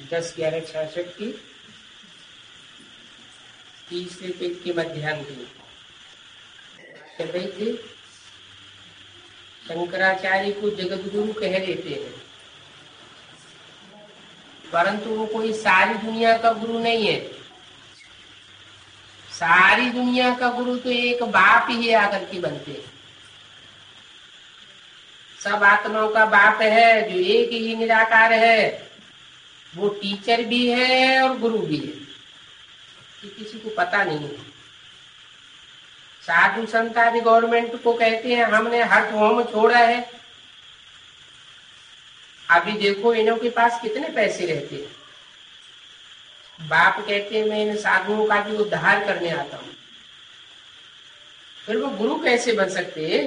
10/11/66 की तीसरे पेज के मध्यांक में कह रही थी, शंकराचार्य को जगत गुरु कह देते हैं, परंतु वो कोई सारी दुनिया का गुरु नहीं है। सारी दुनिया का गुरु तो एक बाप ही आकर के बनते हैं। सब आत्माओं का बाप है जो एक ही निराकार है, वो टीचर भी है और गुरु भी है, ये किसी को पता नहीं है। साधु संत आदि गवर्नमेंट को कहते हैं हमने हर होम छोड़ा है। अभी देखो इन्हों के पास कितने पैसे रहते हैं। बाप कहते हैं मैं इन साधुओं का भी उद्धार करने आता हूं, फिर वो गुरु कैसे बन सकते हैं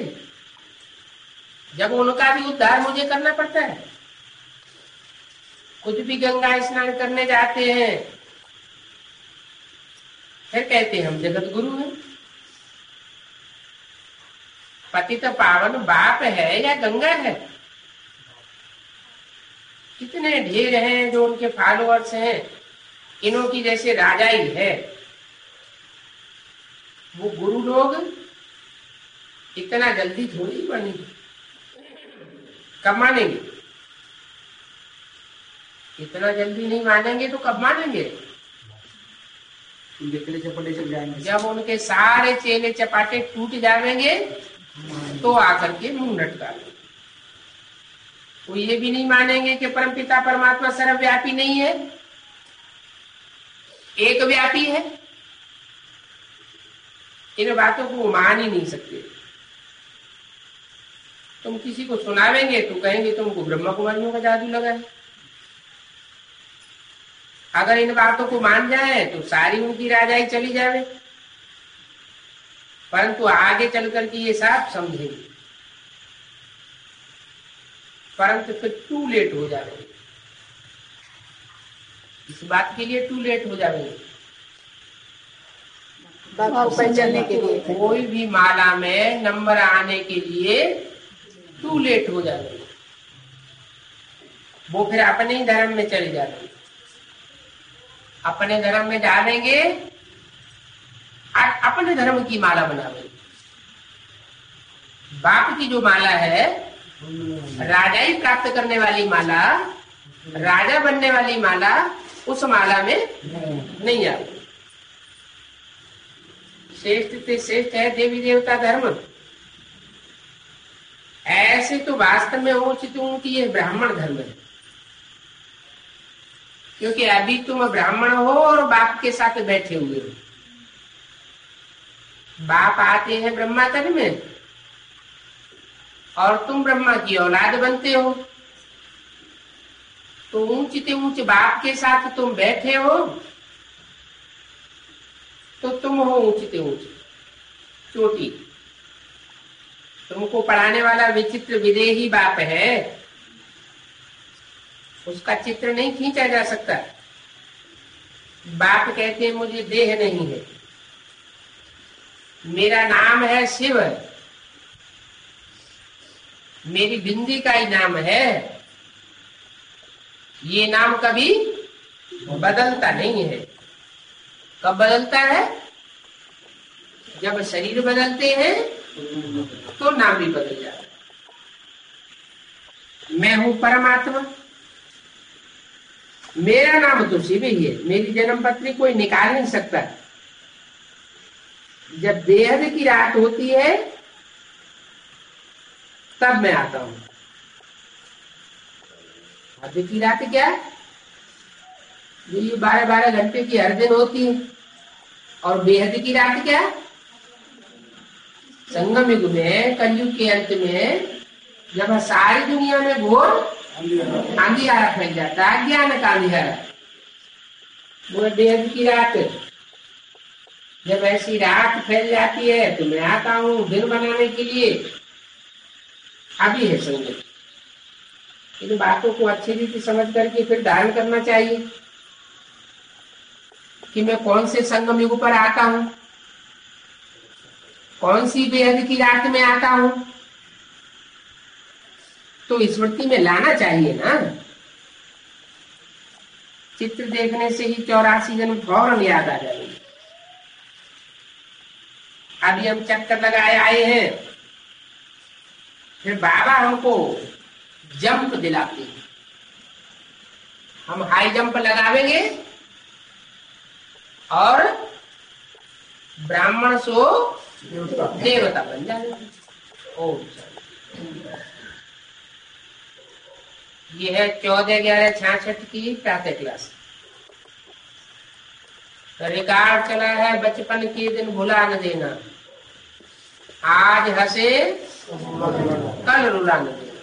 जब उनका भी उद्धार मुझे करना पड़ता है। कुछ भी गंगा स्नान करने जाते हैं, फिर कहते हैं हम जगत गुरु हैं। पतित पावन बाप है या गंगा है? कितने ढेर हैं जो उनके फॉलोअर्स हैं, इनों की जैसे राजा ही है। वो गुरु लोग इतना जल्दी थोड़ी बनेंगे, कब मानेंगे? इतना जल्दी नहीं मानेंगे तो कब मानेंगे? चपाटे चल जाएंगे। जब उनके सारे चेले चपाटे टूट जाएंगे तो आकर के मुंह लटका लेंगे। वो ये भी नहीं मानेंगे कि परमपिता परमात्मा सर्वव्यापी नहीं है, एक व्यापी है। इन बातों को मान ही नहीं सकते। तुम किसी को सुनावेंगे तो कहेंगे तुमको ब्रह्मा कुमारियों का जादू लगा है। अगर इन बातों को मान जाए तो सारी उनकी राजाई चली जाए, परंतु आगे चल करके ये सब समझेंगे, परंतु फिर टू लेट हो जाएंगे। इस बात के लिए टू लेट हो जाएंगे। चलने के लिए कोई भी माला में नंबर आने के लिए टू लेट हो जाएंगे। वो फिर अपने ही धर्म में चले जाएंगे, अपने धर्म में डालेंगे, अपने धर्म की माला बनावेंगे। बाप की जो माला है, राजाई प्राप्त करने वाली माला, राजा बनने वाली माला, उस माला में नहीं आवे। श्रेष्ठ से श्रेष्ठ है देवी देवता धर्म। ऐसे तो वास्तव में उचित कि ये ब्राह्मण धर्म है, क्योंकि अभी तुम ब्राह्मण हो और बाप के साथ बैठे हुए हो। बाप आते हैं ब्रह्मा तन में और तुम ब्रह्मा की औलाद बनते हो, तो ऊंचे ऊंचे बाप के साथ तुम बैठे हो, तो तुम हो ऊंचे ऊंचे चोटी। तुमको पढ़ाने वाला विचित्र विदेही बाप है, उसका चित्र नहीं खींचा जा सकता। बाप कहते हैं मुझे देह नहीं है, मेरा नाम है शिव, मेरी बिंदी का ही नाम है। ये नाम कभी बदलता नहीं है। कब बदलता है? जब शरीर बदलते हैं तो नाम भी बदल जाता है। मैं हूं परमात्मा, मेरा नाम तो शिव ही है, मेरी जन्म पत्री कोई निकाल नहीं सकता। जब बेहद की रात होती है तब मैं आता हूं। हद की रात क्या? ये 12-12 घंटे की हर दिन होती है। और बेहद की रात क्या? संगम युग में, कलयुग के अंत में, जब सारी दुनिया में घोर अंधियारा फैल जाता है, ज्ञान का अंधियारा, वो बेहद की रात। जब ऐसी रात फैल जाती है तो मैं आता हूँ दिन बनाने के लिए। अभी है संगत। इन बातों को अच्छी रीति समझ करके फिर धारण करना चाहिए कि मैं कौन से संगम युग पर आता हूँ, कौन सी बेहद की रात में आता हूँ। तो स्मृति में लाना चाहिए ना। चित्र देखने से ही 84 जन्म फौरन याद आ जाएंगे। अभी हम चक्कर लगाए आए हैं, फिर बाबा हमको जंप दिलाते हैं। हम हाई जंप लगावेंगे और ब्राह्मण सो देवता बन जाएंगे। ओम ये है 14/11/66 की प्रातः क्लास। रिकॉर्ड चला है बचपन के दिन भुला न देना, आज हंसे कल रुला न देना।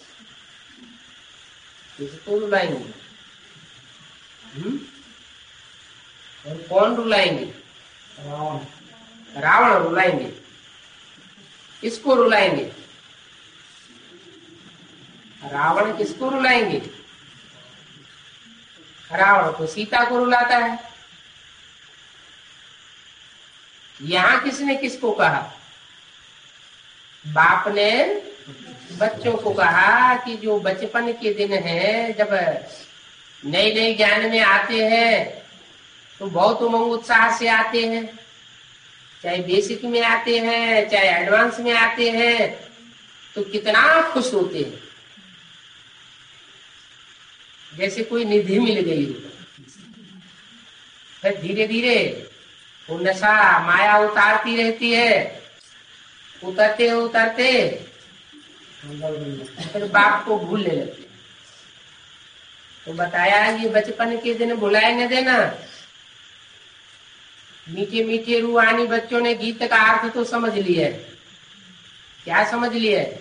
किसको रुलाएंगे? और कौन रुलाएंगे? रावण रुलाएंगे। किसको रुलाएंगे? रावण किसको रुलाएंगे? रावण तो सीता को रुलाता है। यहां किसने किसको कहा? बाप ने बच्चों को कहा कि जो बचपन के दिन है, जब नए नए ज्ञान में आते हैं तो बहुत उमंग उत्साह से आते हैं, चाहे बेसिक में आते हैं चाहे एडवांस में आते हैं, तो कितना खुश होते हैं, जैसे कोई निधि मिल गई हो। फिर धीरे धीरे वो नशा माया उतारती रहती है, उतरते उतरते फिर बाप को भूलने लगते। तो बताया ये बचपन के दिन भुलाए न देना। मीठे मीठे रूहानी बच्चों ने गीत का अर्थ तो समझ लिया है। क्या समझ लिया है?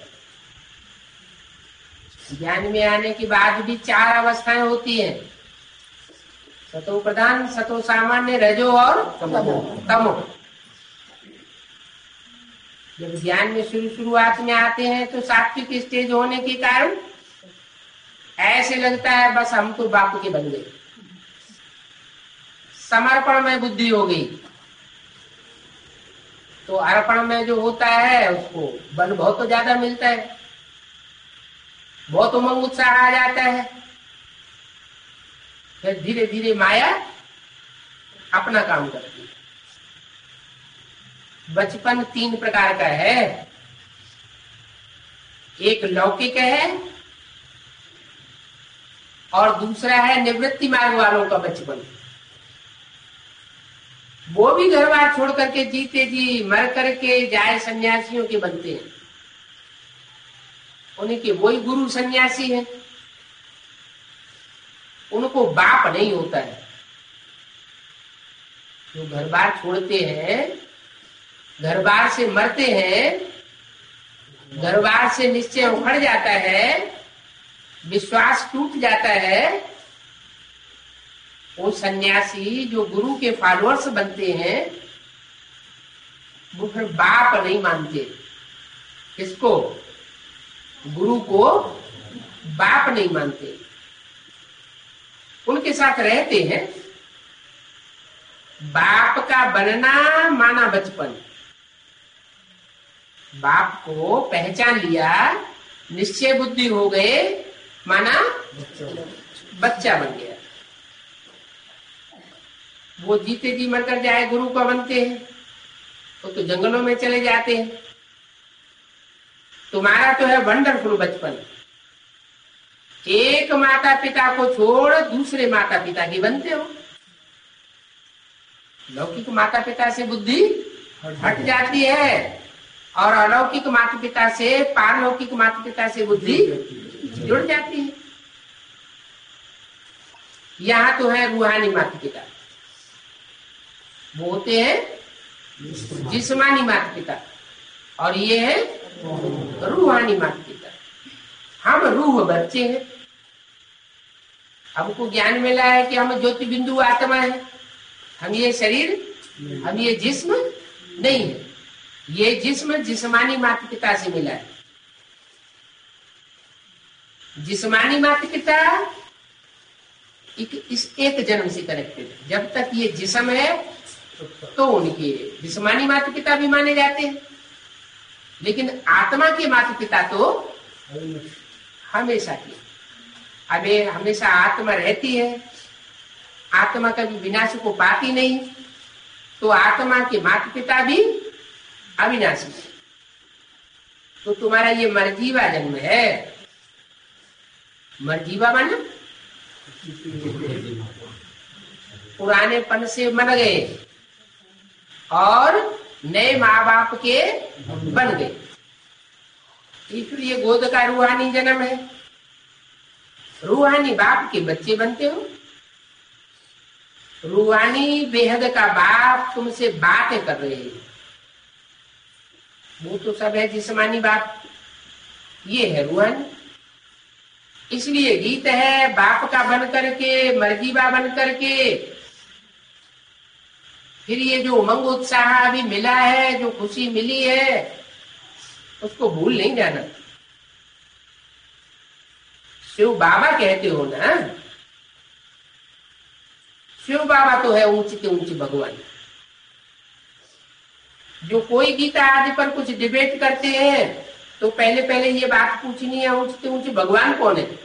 ज्ञान में आने के बाद भी 4 अवस्थाएं होती हैं, सतो प्रधान, सतो सामान्य, रजो और तमो। जब ज्ञान में शुरुआत में आते हैं तो सात्विक स्टेज होने के कारण ऐसे लगता है बस हम तो बाप के बन गए, समर्पण में बुद्धि हो गई। तो अर्पण में जो होता है उसको बल बहुत ज्यादा मिलता है, बहुत उमंग उत्साह आ जाता है। फिर धीरे धीरे माया अपना काम करती है। बचपन 3 प्रकार का है, एक लौकिक है और दूसरा है निवृत्ति मार्ग वालों का बचपन। वो भी घर बार छोड़ करके जीते जी मर करके जाए सन्यासियों के बनते हैं, उनके वही गुरु सन्यासी है, उनको बाप नहीं होता है। जो घर बार छोड़ते हैं, घर बार से मरते हैं, घर बार से निश्चय उखड़ जाता है, विश्वास टूट जाता है, वो सन्यासी जो गुरु के फॉलोअर्स बनते हैं वो फिर बाप नहीं मानते। किसको? गुरु को बाप नहीं मानते, उनके साथ रहते हैं। बाप का बनना माना बचपन, बाप को पहचान लिया, निश्चय बुद्धि हो गए, माना बच्चा बन गया। वो जीते जी मरकर जाए गुरु को बनते हैं तो जंगलों में चले जाते हैं। तुम्हारा तो है वंडरफुल बचपन, एक माता पिता को छोड़ दूसरे माता पिता की बनते हो। लौकिक माता पिता से बुद्धि हट जाती है और अलौकिक माता पिता से, पारलौकिक माता पिता से बुद्धि जुड़ जाती है। यहाँ तो है रूहानी माता पिता, वो होते हैं जिस्मानी माता पिता, और ये है रूहानी माता पिता। हम रूह बच्चे हैं, हमको ज्ञान मिला है कि हम ज्योति बिंदु आत्मा है, हम ये शरीर, हम ये जिस्म नहीं है। ये जिस्म जिस्मानी माता पिता से मिला है। जिस्मानी माता पिता इस एक जन्म से कनेक्टेड है। जब तक ये जिस्म है तो उनके जिस्मानी माता पिता भी माने जाते हैं, लेकिन आत्मा के माता पिता तो हमेशा की, हमें हमेशा आत्मा रहती है, आत्मा कभी विनाश को पाती नहीं, तो आत्मा के माता पिता भी अविनाशी। तो तुम्हारा ये मरजीवा जन्म है। मरजीवा माना पुराने पन से मर गए और नए माँ बाप के बन गए, इसलिए गोद का रूहानी जन्म है। रूहानी बाप के बच्चे बनते हो। रूहानी बेहद का बाप तुमसे बातें कर रहे हैं। वो तो सब है जिस्मानी बाप, ये है रूहानी। इसलिए गीत है बाप का बन करके, मर्जीबा बन करके। फिर ये जो उमंग उत्साह अभी मिला है, जो खुशी मिली है, उसको भूल नहीं जाना। शिव बाबा कहते हो ना, शिव बाबा तो है ऊंचे के ऊंचे भगवान। जो कोई गीता आदि पर कुछ डिबेट करते हैं तो पहले पहले ये बात पूछनी है, ऊंचे ऊंचे भगवान कौन है?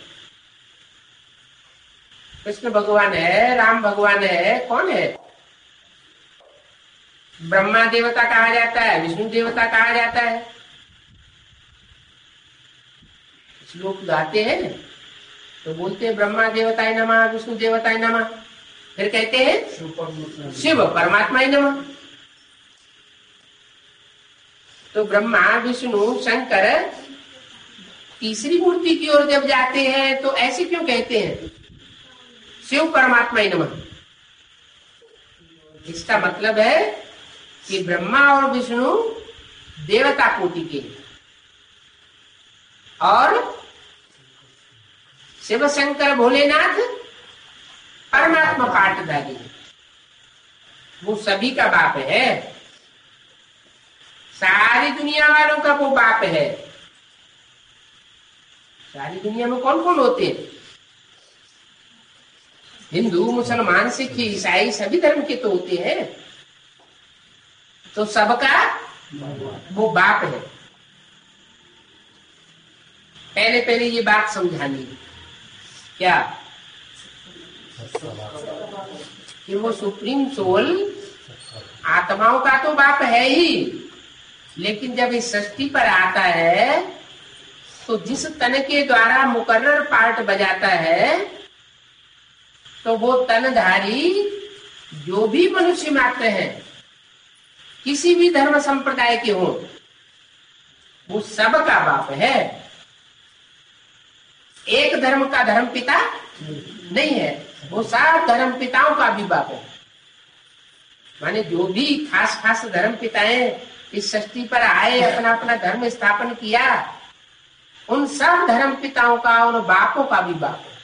कृष्ण भगवान है, राम भगवान है, कौन है? ब्रह्मा देवता कहा जाता है, विष्णु देवता कहा जाता है। श्लोक गाते हैं तो बोलते हैं ब्रह्मा देवताय नमः, विष्णु देवताय नमः, फिर कहते हैं शिव परमात्मा नमः। तो ब्रह्मा विष्णु शंकर तीसरी मूर्ति की ओर जब जाते हैं तो ऐसे क्यों कहते हैं शिव परमात्मा नमः? इसका मतलब है कि ब्रह्मा और विष्णु देवता कोटि के और शिव शंकर भोलेनाथ परमात्मा पाटधारी, वो सभी का बाप है। सारी दुनिया वालों का वो बाप है। सारी दुनिया में कौन कौन होते हैं? हिंदू, मुसलमान, सिख, ईसाई सभी धर्म के तो होते हैं। तो सबका वो बाप है। पहले पहले ये बात समझानी क्या कि वो सुप्रीम सोल आत्माओं का तो बाप है ही, लेकिन जब इस सृष्टि पर आता है तो जिस तन के द्वारा मुकर्रर पार्ट बजाता है, तो वो तनधारी जो भी मनुष्य मात्र है, किसी भी धर्म संप्रदाय के हो, वो सब का बाप है। एक धर्म का धर्म पिता नहीं है, वो सब धर्म पिताओं का भी बाप है। माने जो भी खास खास धर्म पिताएं इस सृष्टि पर आए, अपना अपना धर्म स्थापन किया, उन सब धर्म पिताओं का, उन बापों का भी बाप है।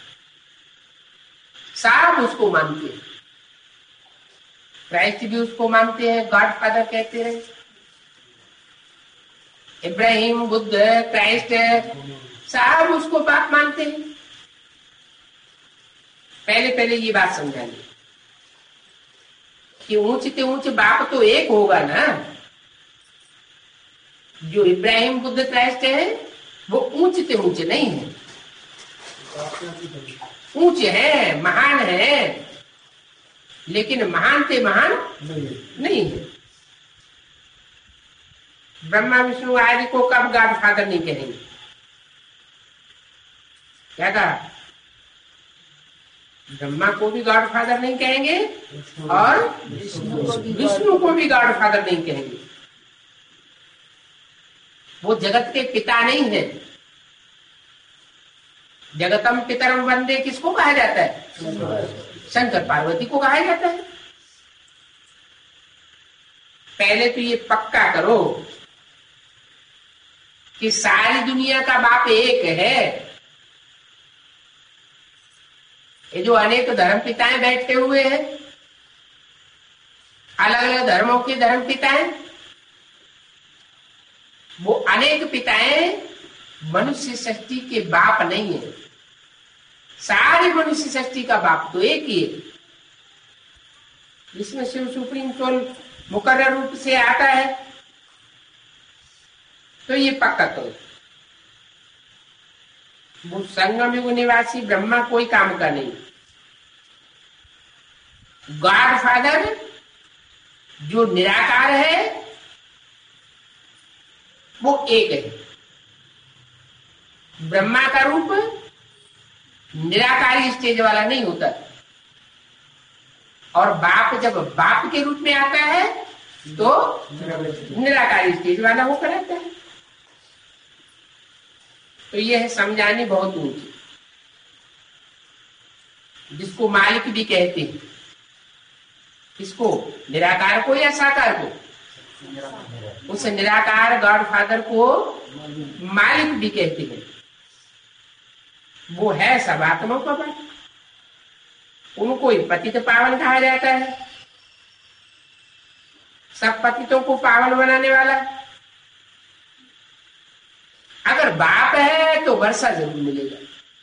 सब उसको मानते हैं। क्राइस्ट भी उसको मानते हैं, गॉड फादर कहते हैं। इब्राहिम, बुद्ध, क्राइस्ट सब उसको बाप मानते हैं। पहले पहले ये बात समझानी कि ऊंचे से ऊंचे बाप तो एक होगा ना। जो इब्राहिम, बुद्ध, क्राइस्ट है वो ऊंचे से ऊंचे नहीं है, ऊंचे है, महान है, लेकिन महान से महान नहीं है। ब्रह्मा विष्णु आदि को कब गॉड फादर नहीं कहेंगे? क्या कहा? ब्रह्मा को भी गॉड फादर नहीं कहेंगे और विष्णु को भी गॉड फादर नहीं कहेंगे। वो जगत के पिता नहीं है। जगतम पितरम वंदे किसको कहा जाता है? शंकर पार्वती को कहा जाता है। पहले तो ये पक्का करो कि सारी दुनिया का बाप एक है। ये जो अनेक धर्म पिताएं बैठे हुए हैं, अलग अलग धर्मों के धर्म पिताएं, वो अनेक पिताएं मनुष्य सृष्टि के बाप नहीं है। सारी मनुष्य सृष्टि का बाप तो एक ही है। इसमें शिव सुप्रीम सोल मुकर्रर रूप से आता है, तो ये पक्का करो। वो संगम युग निवासी ब्रह्मा कोई काम का नहीं। गॉड फादर जो निराकार है वो एक है। ब्रह्मा का रूप निराकारी स्टेज वाला नहीं होता, और बाप जब बाप के रूप में आता है तो निराकारी स्टेज वाला होकर आता है। तो यह है समझानी बहुत ऊंची, जिसको मालिक भी कहते हैं। किसको? निराकार को या साकार को? उस निराकार गॉड फादर को मालिक भी कहते हैं। वो है सब आत्माओं का बाप, उनको ही पतित पावन कहा जाता है। सब पतितों को पावन बनाने वाला। अगर बाप है तो वर्षा जरूर मिलेगा।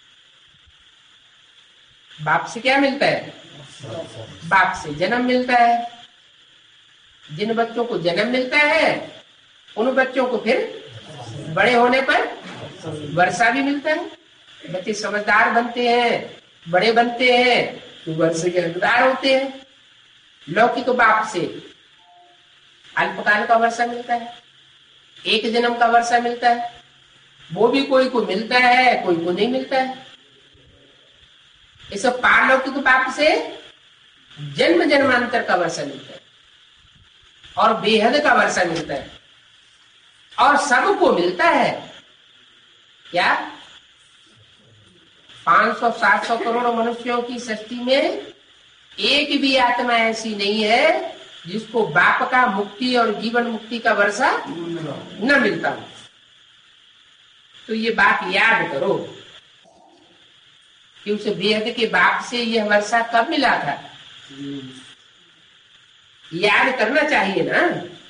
बाप से क्या मिलता है? बाप से जन्म मिलता है। जिन बच्चों को जन्म मिलता है उन बच्चों को फिर बड़े होने पर वर्षा भी मिलता है। बच्चे समझदार बनते हैं, बड़े बनते हैं तो वर्षा के हकदार होते हैं। लौकिक तो बाप से अल्पकाल का वर्षा मिलता है, एक जन्म का वर्षा मिलता है। वो भी कोई को मिलता है, कोई को नहीं मिलता है। इस पारलौकिक बाप से जन्म जन्मांतर का वर्षा मिलता है और बेहद का वर्षा मिलता है, और सबको मिलता है। क्या 500-700 करोड़ मनुष्यों की सृष्टि में एक भी आत्मा ऐसी नहीं है जिसको बाप का मुक्ति और जीवन मुक्ति का वर्षा न मिलता हो। तो ये बात याद करो कि उस बेहद के बाप से यह वर्षा कब मिला था। याद करना चाहिए ना।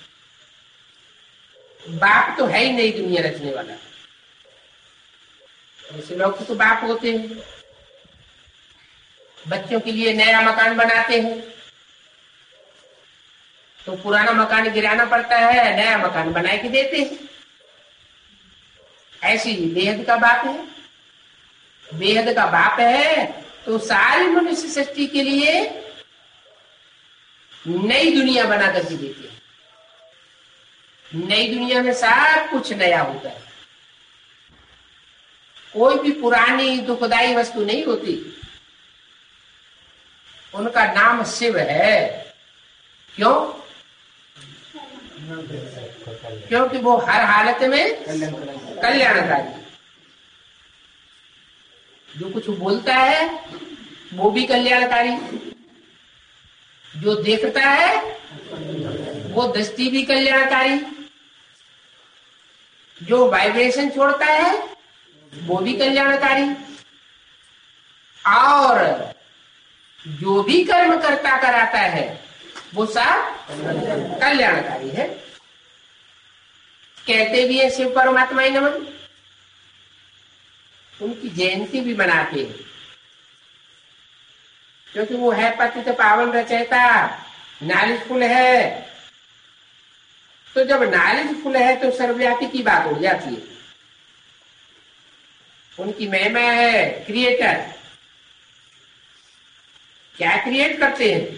बाप तो है ही नई दुनिया रचने वाला। ऐसे लोग तो बाप होते हैं, बच्चों के लिए नया मकान बनाते हैं तो पुराना मकान गिराना पड़ता है, नया मकान बना के देते हैं। ऐसे ही बेहद का बाप है। बेहद का बाप है तो सारी मनुष्य सृष्टि के लिए नई दुनिया बना करके देते हैं। नई दुनिया में सब कुछ नया होता है, कोई भी पुरानी दुखदाई वस्तु नहीं होती। उनका नाम शिव है। क्यों? क्योंकि वो हर हालत में कल्याणकारी। जो कुछ बोलता है वो भी कल्याणकारी, जो देखता है वो दृष्टि भी कल्याणकारी, जो वाइब्रेशन छोड़ता है वो भी कल्याणकारी, और जो भी कर्म करता कराता है वो सब कल्याणकारी है। कहते भी है शिव परमात्मा ही नमन। उनकी जयंती भी मनाते हैं क्योंकि वो है पतित पावन रचयिता, नॉलेजफुल है। तो जब नॉलेजफुल है तो सर्वव्यापी की बात हो जाती है। उनकी महिमा है क्रिएटर। क्या क्रिएट करते हैं?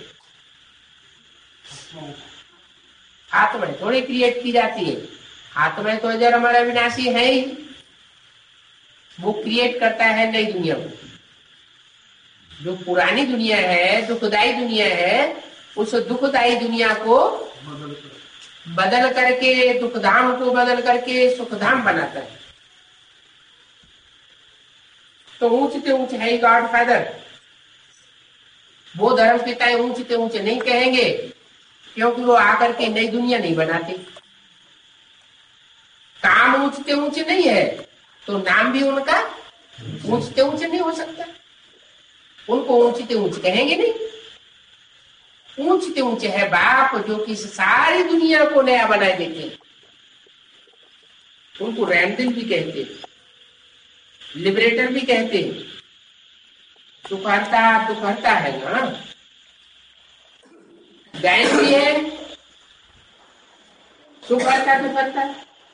आत्मा थोड़ी क्रिएट की जाती है। आत्मा तो अजर अमर अविनाशी है ही। वो क्रिएट करता है नई दुनिया को। जो पुरानी दुनिया है, दुखदाई दुनिया है, उस दुखदाई दुनिया को बदल करके, दुखधाम को बदल करके सुखधाम बनाता है। तो ऊंचते ऊंचे है गॉड फादर। वो धर्म पिता ऊंचते ऊंचे नहीं कहेंगे क्योंकि वो आकर के नई दुनिया नहीं बनाते। काम ऊंचते ऊंचे नहीं है तो नाम भी उनका ऊंचते ऊंचे नहीं हो सकता। उनको ऊंचते ऊंचे कहेंगे नहीं। ऊंचते ऊंचे है बाप जो कि सारी दुनिया को नया बनाए देते हैं। उनको रैमदिल भी कहते हैं, लिबरेटर भी कहते हैं। दुखहर्ता है ना। गायन भी है, दुखहर्ता।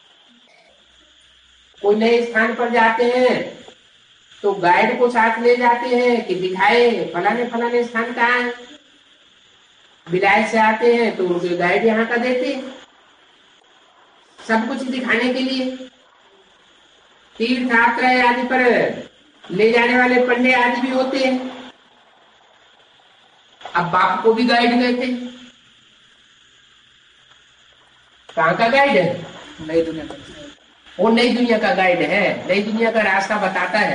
कोई नए स्थान पर जाते हैं तो गाइड को साथ ले जाते हैं कि दिखाए फलाने फलाने स्थान कहाँ है। विलायत से आते हैं तो उनके गाइड यहाँ का देते हैं, सब कुछ दिखाने के लिए। तीर्थ यात्रा आदि पर ले जाने वाले पंडे आदि भी होते हैं। अब बाप को भी गाइड गए थे। कहाँ का गाइड है? नई दुनिया का। वो नई दुनिया का गाइड है, नई दुनिया का रास्ता बताता है,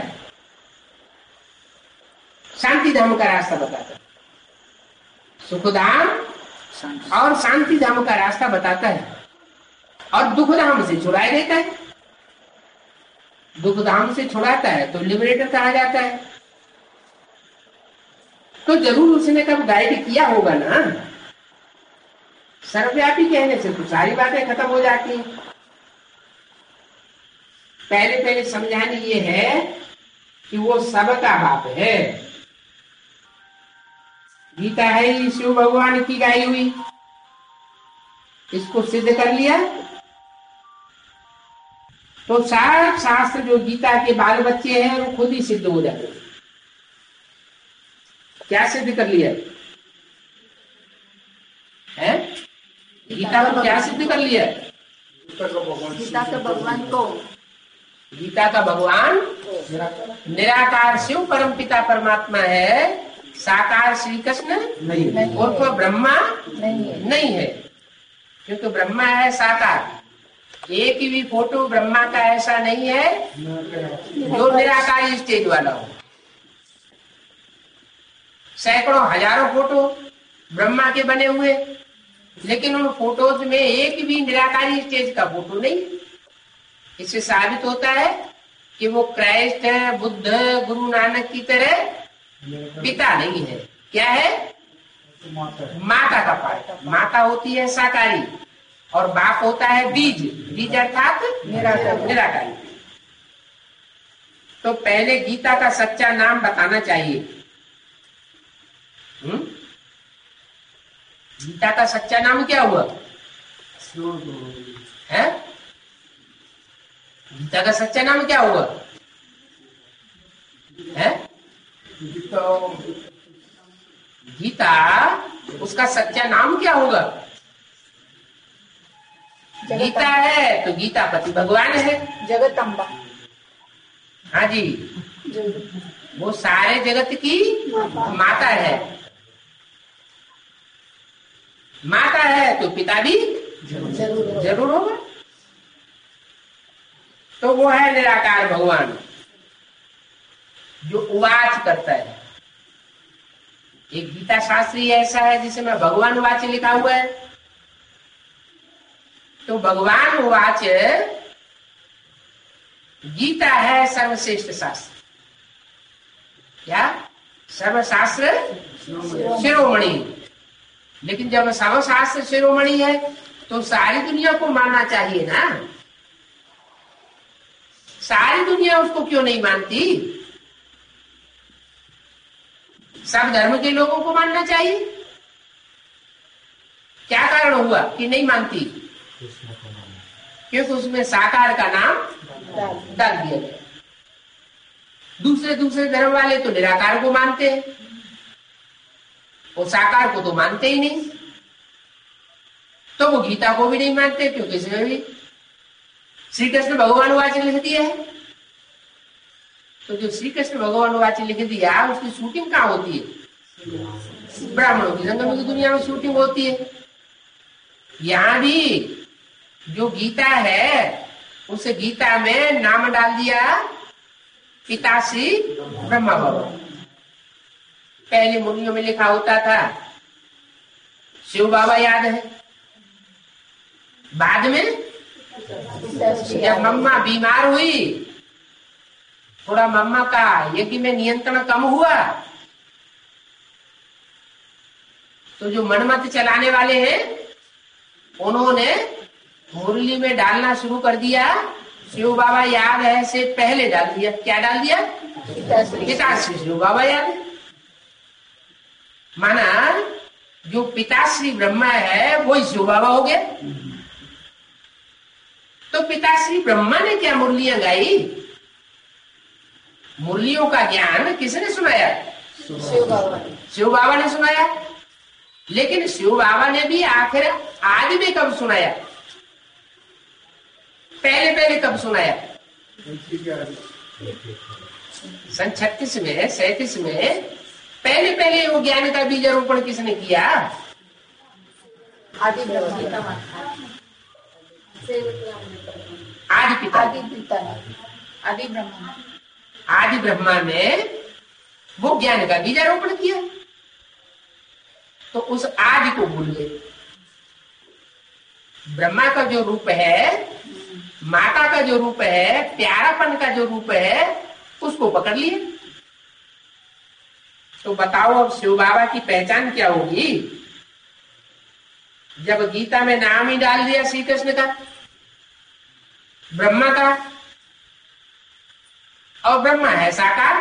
शांति धाम का रास्ता बताता है। सुखधाम और शांति धाम का रास्ता बताता है और दुख धाम से छुड़ा देता है। दुख धाम से छुड़ाता है तो लिबरेटर कहा जाता है। तो जरूर उसने कब गाइड किया होगा ना। सर्वव्यापी कहने से तो सारी बातें खत्म हो जाती हैं। पहले पहले समझाने ये है कि वो सबका बाप है। गीता है ही शिव भगवान की गाई हुई, इसको सिद्ध कर लिया तो सारे शास्त्र जो गीता के बाल बच्चे हैं वो खुद ही सिद्ध हो जाते हैं। क्या सिद्ध कर लिया है? गीता को क्या सिद्ध कर लिया? गीता का भगवान को, गीता का भगवान निराकार शिव परम पिता परमात्मा है, साकार श्री कृष्ण नहीं, और तो ब्रह्मा नहीं है, क्योंकि ब्रह्मा है साकार। एक भी फोटो ब्रह्मा का ऐसा नहीं है जो निराकारी स्टेज वाला हो। सैकड़ों हजारों फोटो ब्रह्मा के बने हुए, लेकिन उन फोटोज में एक भी निराकारी स्टेज का फोटो नहीं। इससे साबित होता है कि वो क्राइस्ट है, बुद्ध, गुरु नानक की तरह पिता नहीं है। क्या है? माता का पार्ट। माता होती है साकारी और बाप होता है बीज। बीज अर्थात निराकारी। तो पहले गीता का सच्चा नाम बताना चाहिए। गीता का सच्चा नाम क्या हुआ है? गीता का सच्चा नाम क्या हुआ है? गीता उसका सच्चा नाम क्या होगा? गीता है तो गीता पति भगवान है, जगदम्बा। हाँ जी, वो सारे जगत की माता है। माता है तो पिता भी जरूर होगा। तो वो है निराकार भगवान जो उवाच करता है। एक गीता शास्त्री ऐसा है जिसमें भगवान उवाच लिखा हुआ है। तो भगवान उवाच गीता है सर्वश्रेष्ठ शास्त्र। क्या? सर्वशास्त्र शिरोमणि। लेकिन जब सर्वशास्त्र शिरोमणि है तो सारी दुनिया को मानना चाहिए ना। सारी दुनिया उसको क्यों नहीं मानती? सब धर्म के लोगों को मानना चाहिए। क्या कारण हुआ कि नहीं मानती? क्योंकि उसमें साकार का नाम डाल दिया गया। दूसरे धर्म वाले तो निराकार को मानते हैं, वो साकार को तो मानते ही नहीं। तो वो गीता को भी नहीं मानते क्योंकि इसमें भी श्री कृष्ण भगवान वाच लिख दिया है। तो जो श्री कृष्ण भगवान वाच लिख दिया उसकी शूटिंग कहाँ होती है? ब्राह्मणों की संगम की दुनिया में शूटिंग होती है। यहाँ भी जो गीता है उस गीता में नाम डाल दिया पिताश्री ब्रह्मा भगवान। पहले मुनियों में लिखा होता था शिव बाबा याद है। बाद में जब मम्मा बीमार हुई, थोड़ा मम्मा का यज्ञ में नियंत्रण कम हुआ, तो जो मनमत चलाने वाले हैं उन्होंने मुरली में डालना शुरू कर दिया शिव बाबा याद है से पहले डाल दिया। क्या डाल दिया? पिताश्री शिव बाबा याद है। माना जो पिताश्री ब्रह्मा है वही शिव बाबा हो गया। तो पिताश्री ब्रह्मा ने क्या मुरलियां गाई? मुरलियों का ज्ञान किसने सुनाया? शिव बाबा ने सुनाया। लेकिन शिव बाबा ने भी आखिर आज में कब सुनाया, पहले पहले कब सुनाया? सन 36 में 37 में पहले पहले वो ज्ञान का बीजारोपण किसने किया? आदि ब्रह्मा, आदि पिता, आदि ब्रह्मा, आदि ब्रह्मा ने वो ज्ञान का बीजारोपण किया। तो उस आदि को भूल गए। ब्रह्मा का जो रूप है, माता का जो रूप है, प्यारापन का जो रूप है, उसको पकड़ लिए। तो बताओ अब शिव बाबा की पहचान क्या होगी? जब गीता में नाम ही डाल दिया श्री कृष्ण का, ब्रह्मा का, और ब्रह्मा है साकार,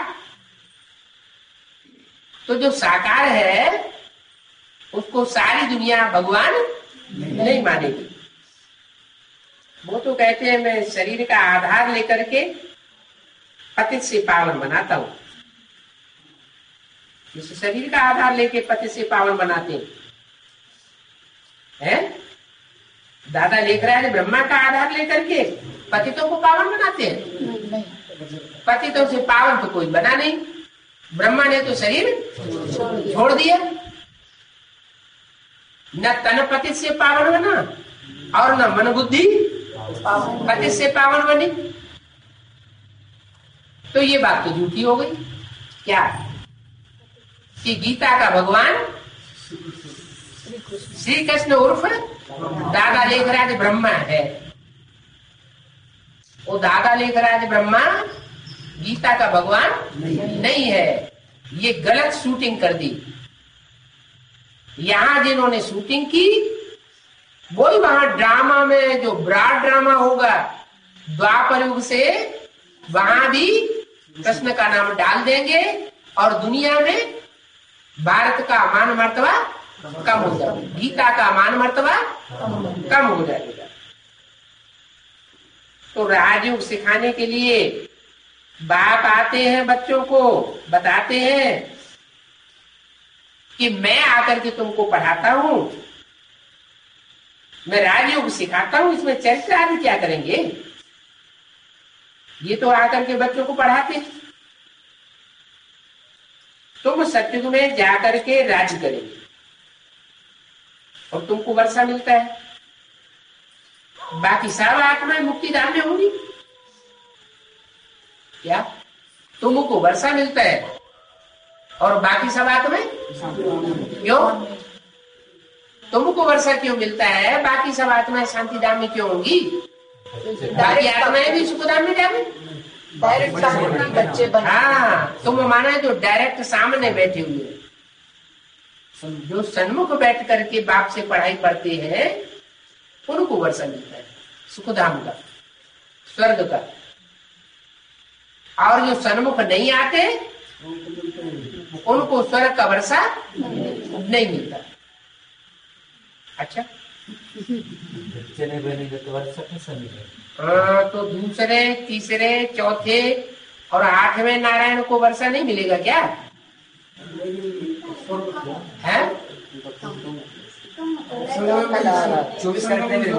तो जो साकार है उसको सारी दुनिया भगवान नहीं मानेगी। वो तो कहते हैं मैं शरीर का आधार लेकर के पतित से पावन बनाता हूं। इस शरीर का आधार लेके पति से पावन बनाते हैं। दादा लिख रहा है ब्रह्मा का आधार लेकर के पतितों को पावन बनाते हैं। पतितों से पावन तो कोई बना नहीं। ब्रह्मा ने तो शरीर छोड़ दिया। न तन पतित से पावन बना और न मन बुद्धि पतित से पावन बनी। तो ये बात तो झूठी हो गई। क्या कि गीता का भगवान श्री कृष्ण उर्फ दादा लेखराज ब्रह्मा है। वो दादा लेखराज ब्रह्मा गीता का भगवान नहीं है। ये गलत शूटिंग कर दी। यहां जिन्होंने शूटिंग की वही वहां ड्रामा में जो ब्रॉड ड्रामा होगा द्वापर युग से वहां भी कृष्ण का नाम डाल देंगे और दुनिया में भारत का मान मर्तबा कम हो जाएगा, गीता का मान मर्तबा कम हो जाएगा। तो राजयोग सिखाने के लिए बाप आते हैं, बच्चों को बताते हैं कि मैं आकर के तुमको पढ़ाता हूं, मैं राजयोग सिखाता हूं, इसमें चरित्र आदि क्या करेंगे? ये तो आकर के बच्चों को पढ़ाते हैं। तुम सत्युग में जाकर के राज्य करेंगे और तुमको वर्षा मिलता है। बाकी सब आत्माएं मुक्ति धाम में होंगी। क्या तुमको वर्षा मिलता है और बाकी सब आत्माएं क्यों? तुमको वर्षा क्यों मिलता है, बाकी सब आत्माएं शांति धाम में क्यों होंगी? बाकी आत्माएं भी सुख धाम में जाए। डायरेक्ट सामने बच्चे बने। हाँ, तुम माना है तो डायरेक्ट सामने बैठे हुए जो सन्मुख बैठ करके बाप से पढ़ाई पढ़ते हैं उनको वर्षा मिलता है सुखधाम का, स्वर्ग का। और जो सन्मुख नहीं आते उनको स्वर्ग का वर्षा नहीं मिलता। अच्छा, बच्चे नहीं बनेंगे तो वर्षा कैसा मिलेगा? तो दूसरे, तीसरे, चौथे और 8वें नारायण को वर्षा नहीं मिलेगा क्या? है? 24 घंटे में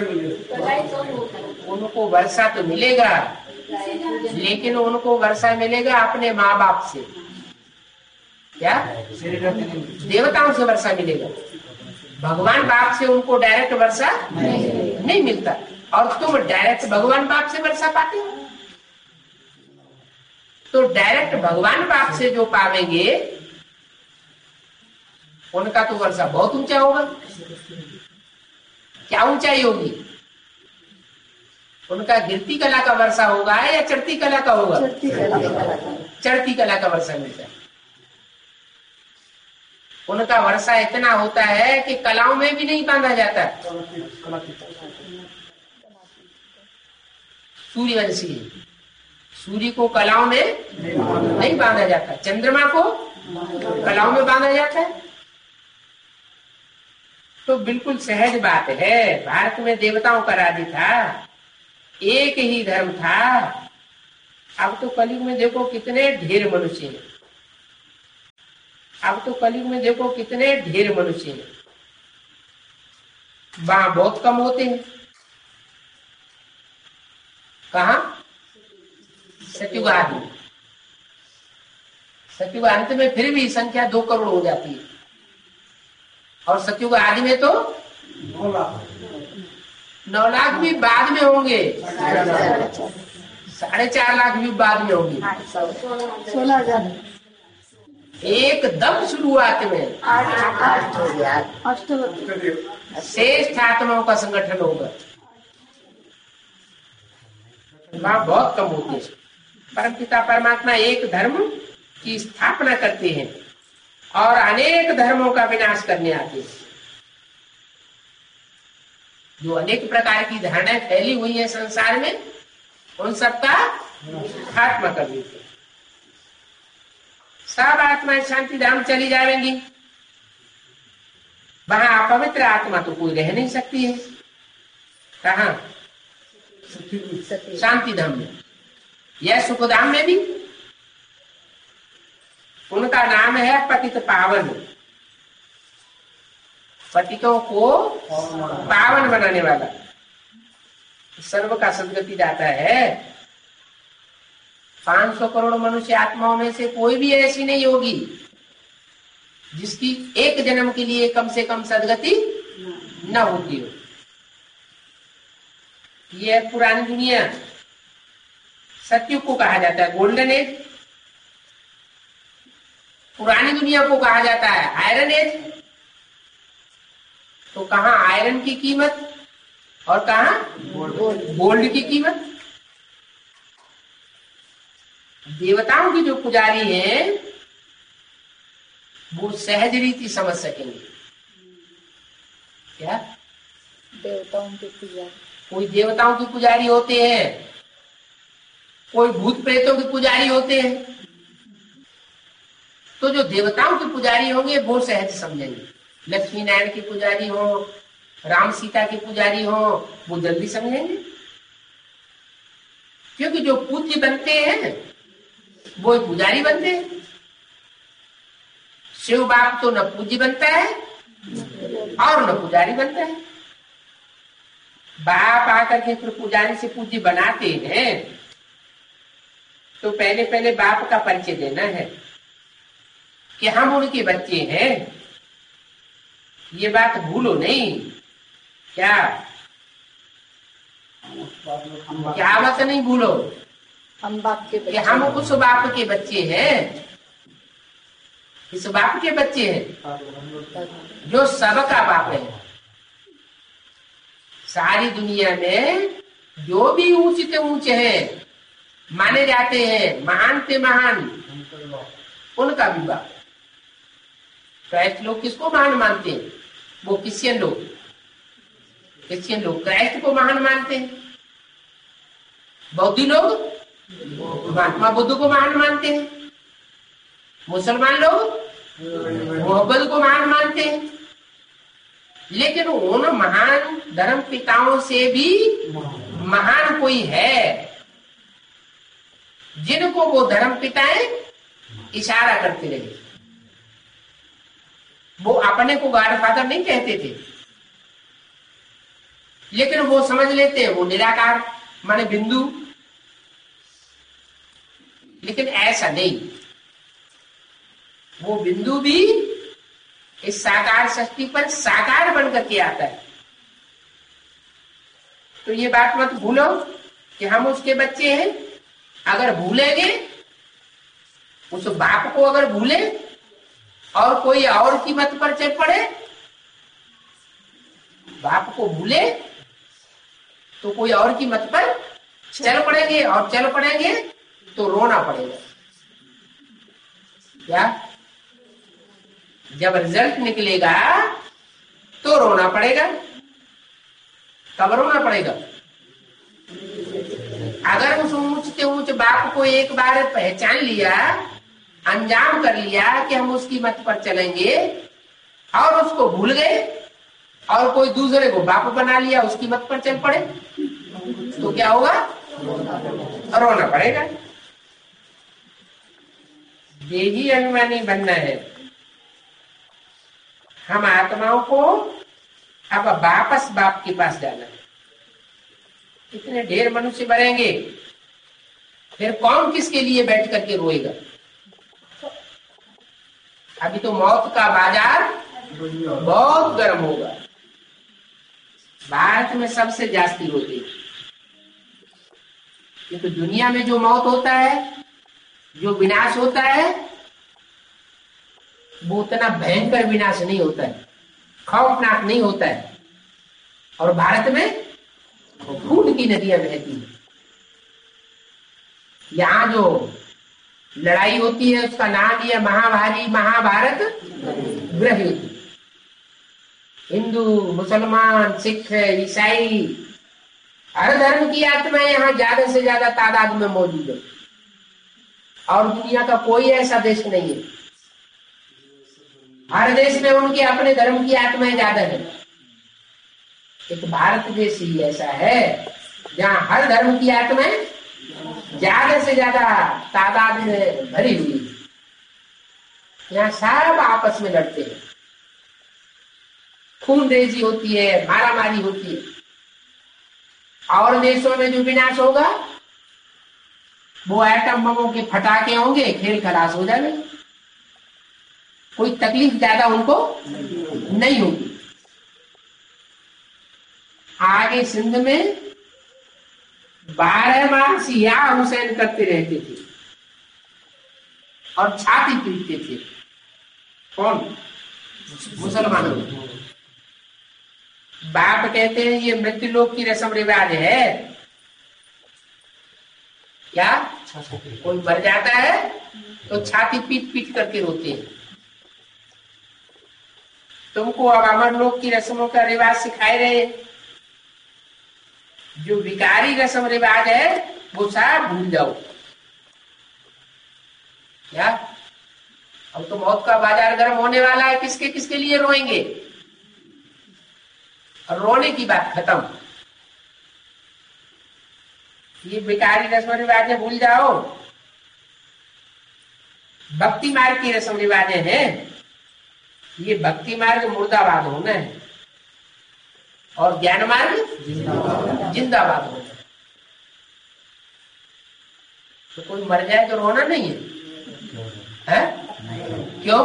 उनको वर्षा तो मिलेगा, लेकिन उनको वर्षा मिलेगा अपने माँ बाप से। क्या? देवताओं से वर्षा मिलेगा। भगवान बाप से उनको डायरेक्ट वर्षा नहीं मिलता। और तुम डायरेक्ट भगवान बाप से वर्षा पाते हो। तो डायरेक्ट भगवान बाप से जो पावेंगे उनका तो वर्षा बहुत ऊंचा होगा। क्या ऊंचाई होगी? उनका गिरती कला का वर्षा होगा या चढ़ती कला का होगा? चढ़ती कला का वर्षा मिलता है। उनका वर्षा इतना होता है कि कलाओं में भी नहीं बांधा जाता। सूर्यवंशी, सूर्य को कलाओं में नहीं बांधा जाता, चंद्रमा को कलाओं में बांधा जाता है। तो बिल्कुल सहज बात है। भारत में देवताओं का राज्य था, एक ही धर्म था। अब तो कलयुग में देखो कितने ढेर मनुष्य हैं। अब तो कलयुग में देखो कितने ढेर मनुष्य हैं, वहां बहुत कम होते हैं। कहा? सतयुग आदि में। सतयुग अंत में फिर भी संख्या 2 करोड़ हो जाती है, और सतयुग आदि में तो 9 लाख भी बाद में होंगे, 4.5 लाख भी बाद में होंगे, 16,000 एकदम शुरुआत में 8 हो गया। श्रेष्ठ आत्माओं का संगठन होगा, वहां बहुत कम होते हैं। परमपिता परमात्मा एक धर्म की स्थापना करते हैं और अनेक धर्मों का विनाश करने आते हैं। जो अनेक प्रकार की धारणाएं फैली हुई है संसार में, उन सबका खात्मा कर देते हैं। सब आत्माएं शांति धाम चली जाएंगी, वहां अपवित्र आत्मा तो कोई रह नहीं सकती है। कहा? शांति धाम में या सुखधाम में भी। उनका नाम है पतित पावन, पतितों को पावन बनाने वाला। सर्व का सदगति जाता है। 500 करोड़ मनुष्य आत्माओं में से कोई भी ऐसी नहीं होगी जिसकी एक जन्म के लिए कम से कम सदगति न होती हो। यह पुरानी दुनिया, सतयुग को कहा जाता है गोल्डन एज। पुरानी दुनिया को कहा जाता है आयरन एज। तो कहाँ आयरन की कीमत और कहाँ गोल्ड की कीमत। देवताओं की जो पुजारी हैं वो सहज रीति समझ सकेंगे। क्या? देवताओं के पुजारी, कोई देवताओं की पुजारी होते हैं, कोई भूत प्रेतों के पुजारी होते हैं। तो जो देवताओं के पुजारी होंगे वो सहज समझेंगे। लक्ष्मी नारायण के पुजारी हो, राम सीता के पुजारी हो, वो जल्दी समझेंगे। क्योंकि जो पूज्य बनते हैं वो पुजारी बनते हैं। शिव बाप तो न पूज्य बनता है और न पुजारी बनता है। बाप आकर के फिर पुजारी से पूज्य बनाते हैं तो पहले पहले बाप का परिचय देना है कि हम उनके बच्चे हैं। ये बात भूलो नहीं। क्या बात नहीं भूलो हम बाप के कि हम उस बाप के बच्चे हैं, इस बाप के बच्चे हैं जो सबका बाप है। सारी दुनिया में जो भी ऊंचे से ऊंचे हैं, माने जाते हैं, महान से महान, उनका भी बाप। क्राइस्ट लोग किसको महान मानते हैं? वो क्रिश्चियन लोग क्राइस्ट को महान मानते हैं। बौद्धी लोग महात्मा बुद्ध को महान मानते हैं। मुसलमान लोग मोहब्बत को महान मानते हैं। लेकिन उन महान धर्म पिताओं से भी महान कोई है जिनको वो धर्म पिताएं इशारा करते रहे। वो अपने को गॉडफादर नहीं कहते थे, लेकिन वो समझ लेते हैं वो निराकार माने बिंदु। लेकिन ऐसा नहीं, वो बिंदु भी इस साकार सृष्टि पर साकार बनकर के आता है। तो ये बात मत भूलो कि हम उसके बच्चे हैं। अगर भूलेंगे, उस बाप को अगर भूले और कोई और की मत पर चल पड़े, बाप को भूले तो कोई और की मत पर चल पड़ेंगे, और चल पड़ेंगे तो रोना पड़ेगा। क्या? जब रिजल्ट निकलेगा तो रोना पड़ेगा। कब रोना पड़ेगा? अगर उस ऊंच से ऊंच बाप को एक बार पहचान लिया, अंजाम कर लिया कि हम उसकी मत पर चलेंगे, और उसको भूल गए और कोई दूसरे को बाप बना लिया, उसकी मत पर चल पड़े, तो क्या होगा? रोना पड़ेगा। देही अभिमानी बनना है हम आत्माओं को अब वापस बाप के पास जाना है। इतने ढेर मनुष्य मरेंगे, फिर कौन किसके लिए बैठ करके रोएगा? अभी तो मौत का बाजार बहुत गर्म होगा। भारत में सबसे जास्ती रोते हैं, ये तो दुनिया में जो मौत होता है, जो विनाश होता है, वो उतना भयंकर विनाश नहीं होता है, खौफनाक नहीं होता है। और भारत में खून की नदियां बहती हैं। यहाँ जो लड़ाई होती है उसका नाम यह महाभारत गृह युद्ध। हिंदू, मुसलमान, सिख, ईसाई, हर धर्म की आत्माएं यहाँ ज्यादा से ज्यादा तादाद में मौजूद है। और दुनिया का कोई ऐसा देश नहीं है, हर देश में उनके अपने धर्म की आत्माएं ज्यादा है। एक भारत देश ही ऐसा है जहाँ हर धर्म की आत्माएं ज्यादा से ज्यादा तादाद में भरी हुई है। यहाँ सब आपस में लड़ते हैं, खूनरेजी होती है, मारामारी होती है। और देशों में जो विनाश होगा वो एटम बमों के फटाके होंगे, खेल खलास हो जाएगा, कोई तकलीफ ज्यादा उनको नहीं होगी। आगे सिंध में 12 मास या हुसैन करते रहते थे और छाती पीटते थे। कौन? मुसलमानों। बाप कहते हैं ये मृत्यु लोक की रस्म रिवाज है। क्या कोई मर जाता है तो छाती पीट पीट करके रोते हैं। तुमको अब अमर लोक की रस्मों का रिवाज सिखाए रहे। जो विकारी रस्म रिवाज है वो सब भूल जाओ। क्या अब तो मौत का बाजार गर्म होने वाला है, किसके किसके लिए रोएंगे? रोने की बात खत्म। ये विकारी रस्म रिवाजें भूल जाओ। भक्ति मार्ग की रस्म रिवाजें हैं। ये भक्ति मार्ग मुर्दाबाद होना है और ज्ञान मार्ग जिंदाबाद होना है। तो कोई मर जाए तो रोना नहीं है? क्यों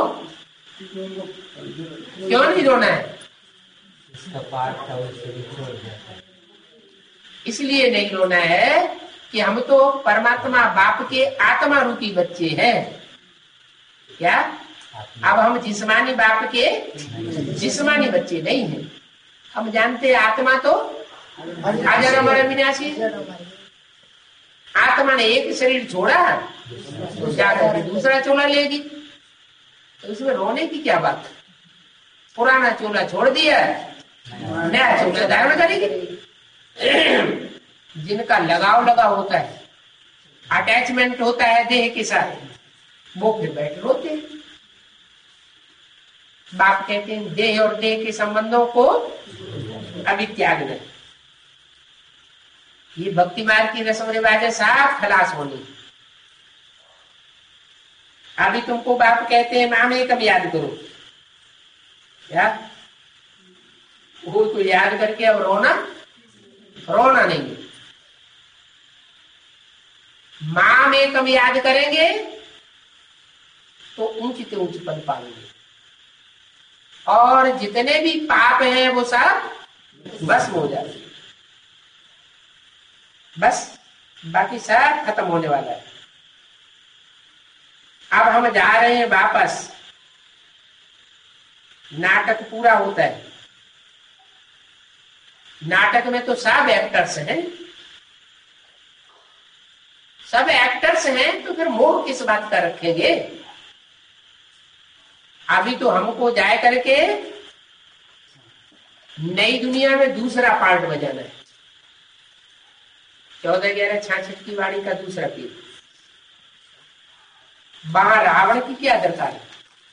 क्यों नहीं रोना है? इसका पाठ था उससे भी छोड़ जाता है। इसलिए नहीं रोना है कि हम तो परमात्मा बाप के आत्मा रूपी बच्चे हैं। क्या अब हम जिस्मानी बाप के जिस्मानी बच्चे नहीं हैं। हम जानते हैं आत्मा तो अजर अमर अविनाशी। आत्मा ने एक शरीर छोड़ा तो जाकर दूसरा चोला लेगी, तो इसमें रोने की क्या बात? पुराना चोला छोड़ दिया, नया चोला धारण करेगी। जिनका लगाव लगा होता है, अटैचमेंट होता है देह के साथ, वो फिर बैठ रोते हैं। बाप कहते हैं देह और देह के संबंधों को अभी त्यागना। ये भक्ति मार्ग की रस्म रिवाजें साफ खलास होनी। अभी तुमको बाप कहते हैं नाम एकम याद करो। क्या वो को याद करके अब रोना नहीं है। माम एकम याद करेंगे तो ऊंच से ऊंच पद पाएंगे और जितने भी पाप हैं वो सब भस्म हो जाएंगे। बस बाकी सब खत्म होने वाला है। अब हम जा रहे हैं वापस। नाटक पूरा होता है। नाटक में तो सब एक्टर्स हैं, सब एक्टर्स हैं, तो फिर मोह किस बात का रखेंगे? अभी तो हमको जाए करके नई दुनिया में दूसरा पार्ट बजाना है। 14-11-66 की वाणी का दूसरा पीर। वहां रावण की क्या दरकार है?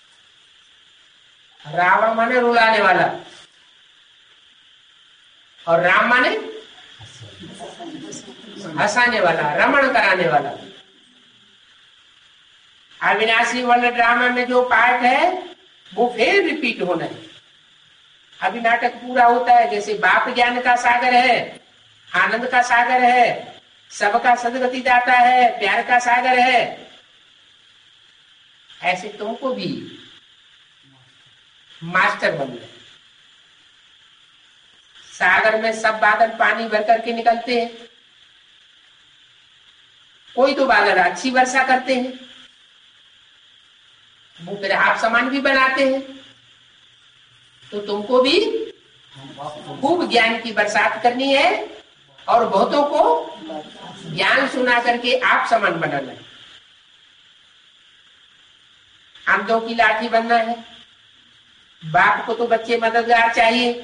रावण माने रुलाने वाला और राम माने हंसाने वाला, रमण कराने वाला। अविनाशी वर्ण ड्रामा में जो पार्ट है वो फिर रिपीट होना है। अभी नाटक पूरा होता है, जैसे बाप ज्ञान का सागर है, आनंद का सागर है, सबका सदगति दाता है, प्यार का सागर है, ऐसे तुमको भी मास्टर बनना है। सागर में सब बादल पानी भर करके निकलते हैं, कोई तो बादल अच्छी वर्षा करते हैं, वो फिर आप समान भी बनाते हैं। तो तुमको भी खूब ज्ञान की बरसात करनी है और बहुतों को ज्ञान सुना करके आप समान बनाना है। अंधों की लाठी बनना है। बाप को तो बच्चे मददगार चाहिए,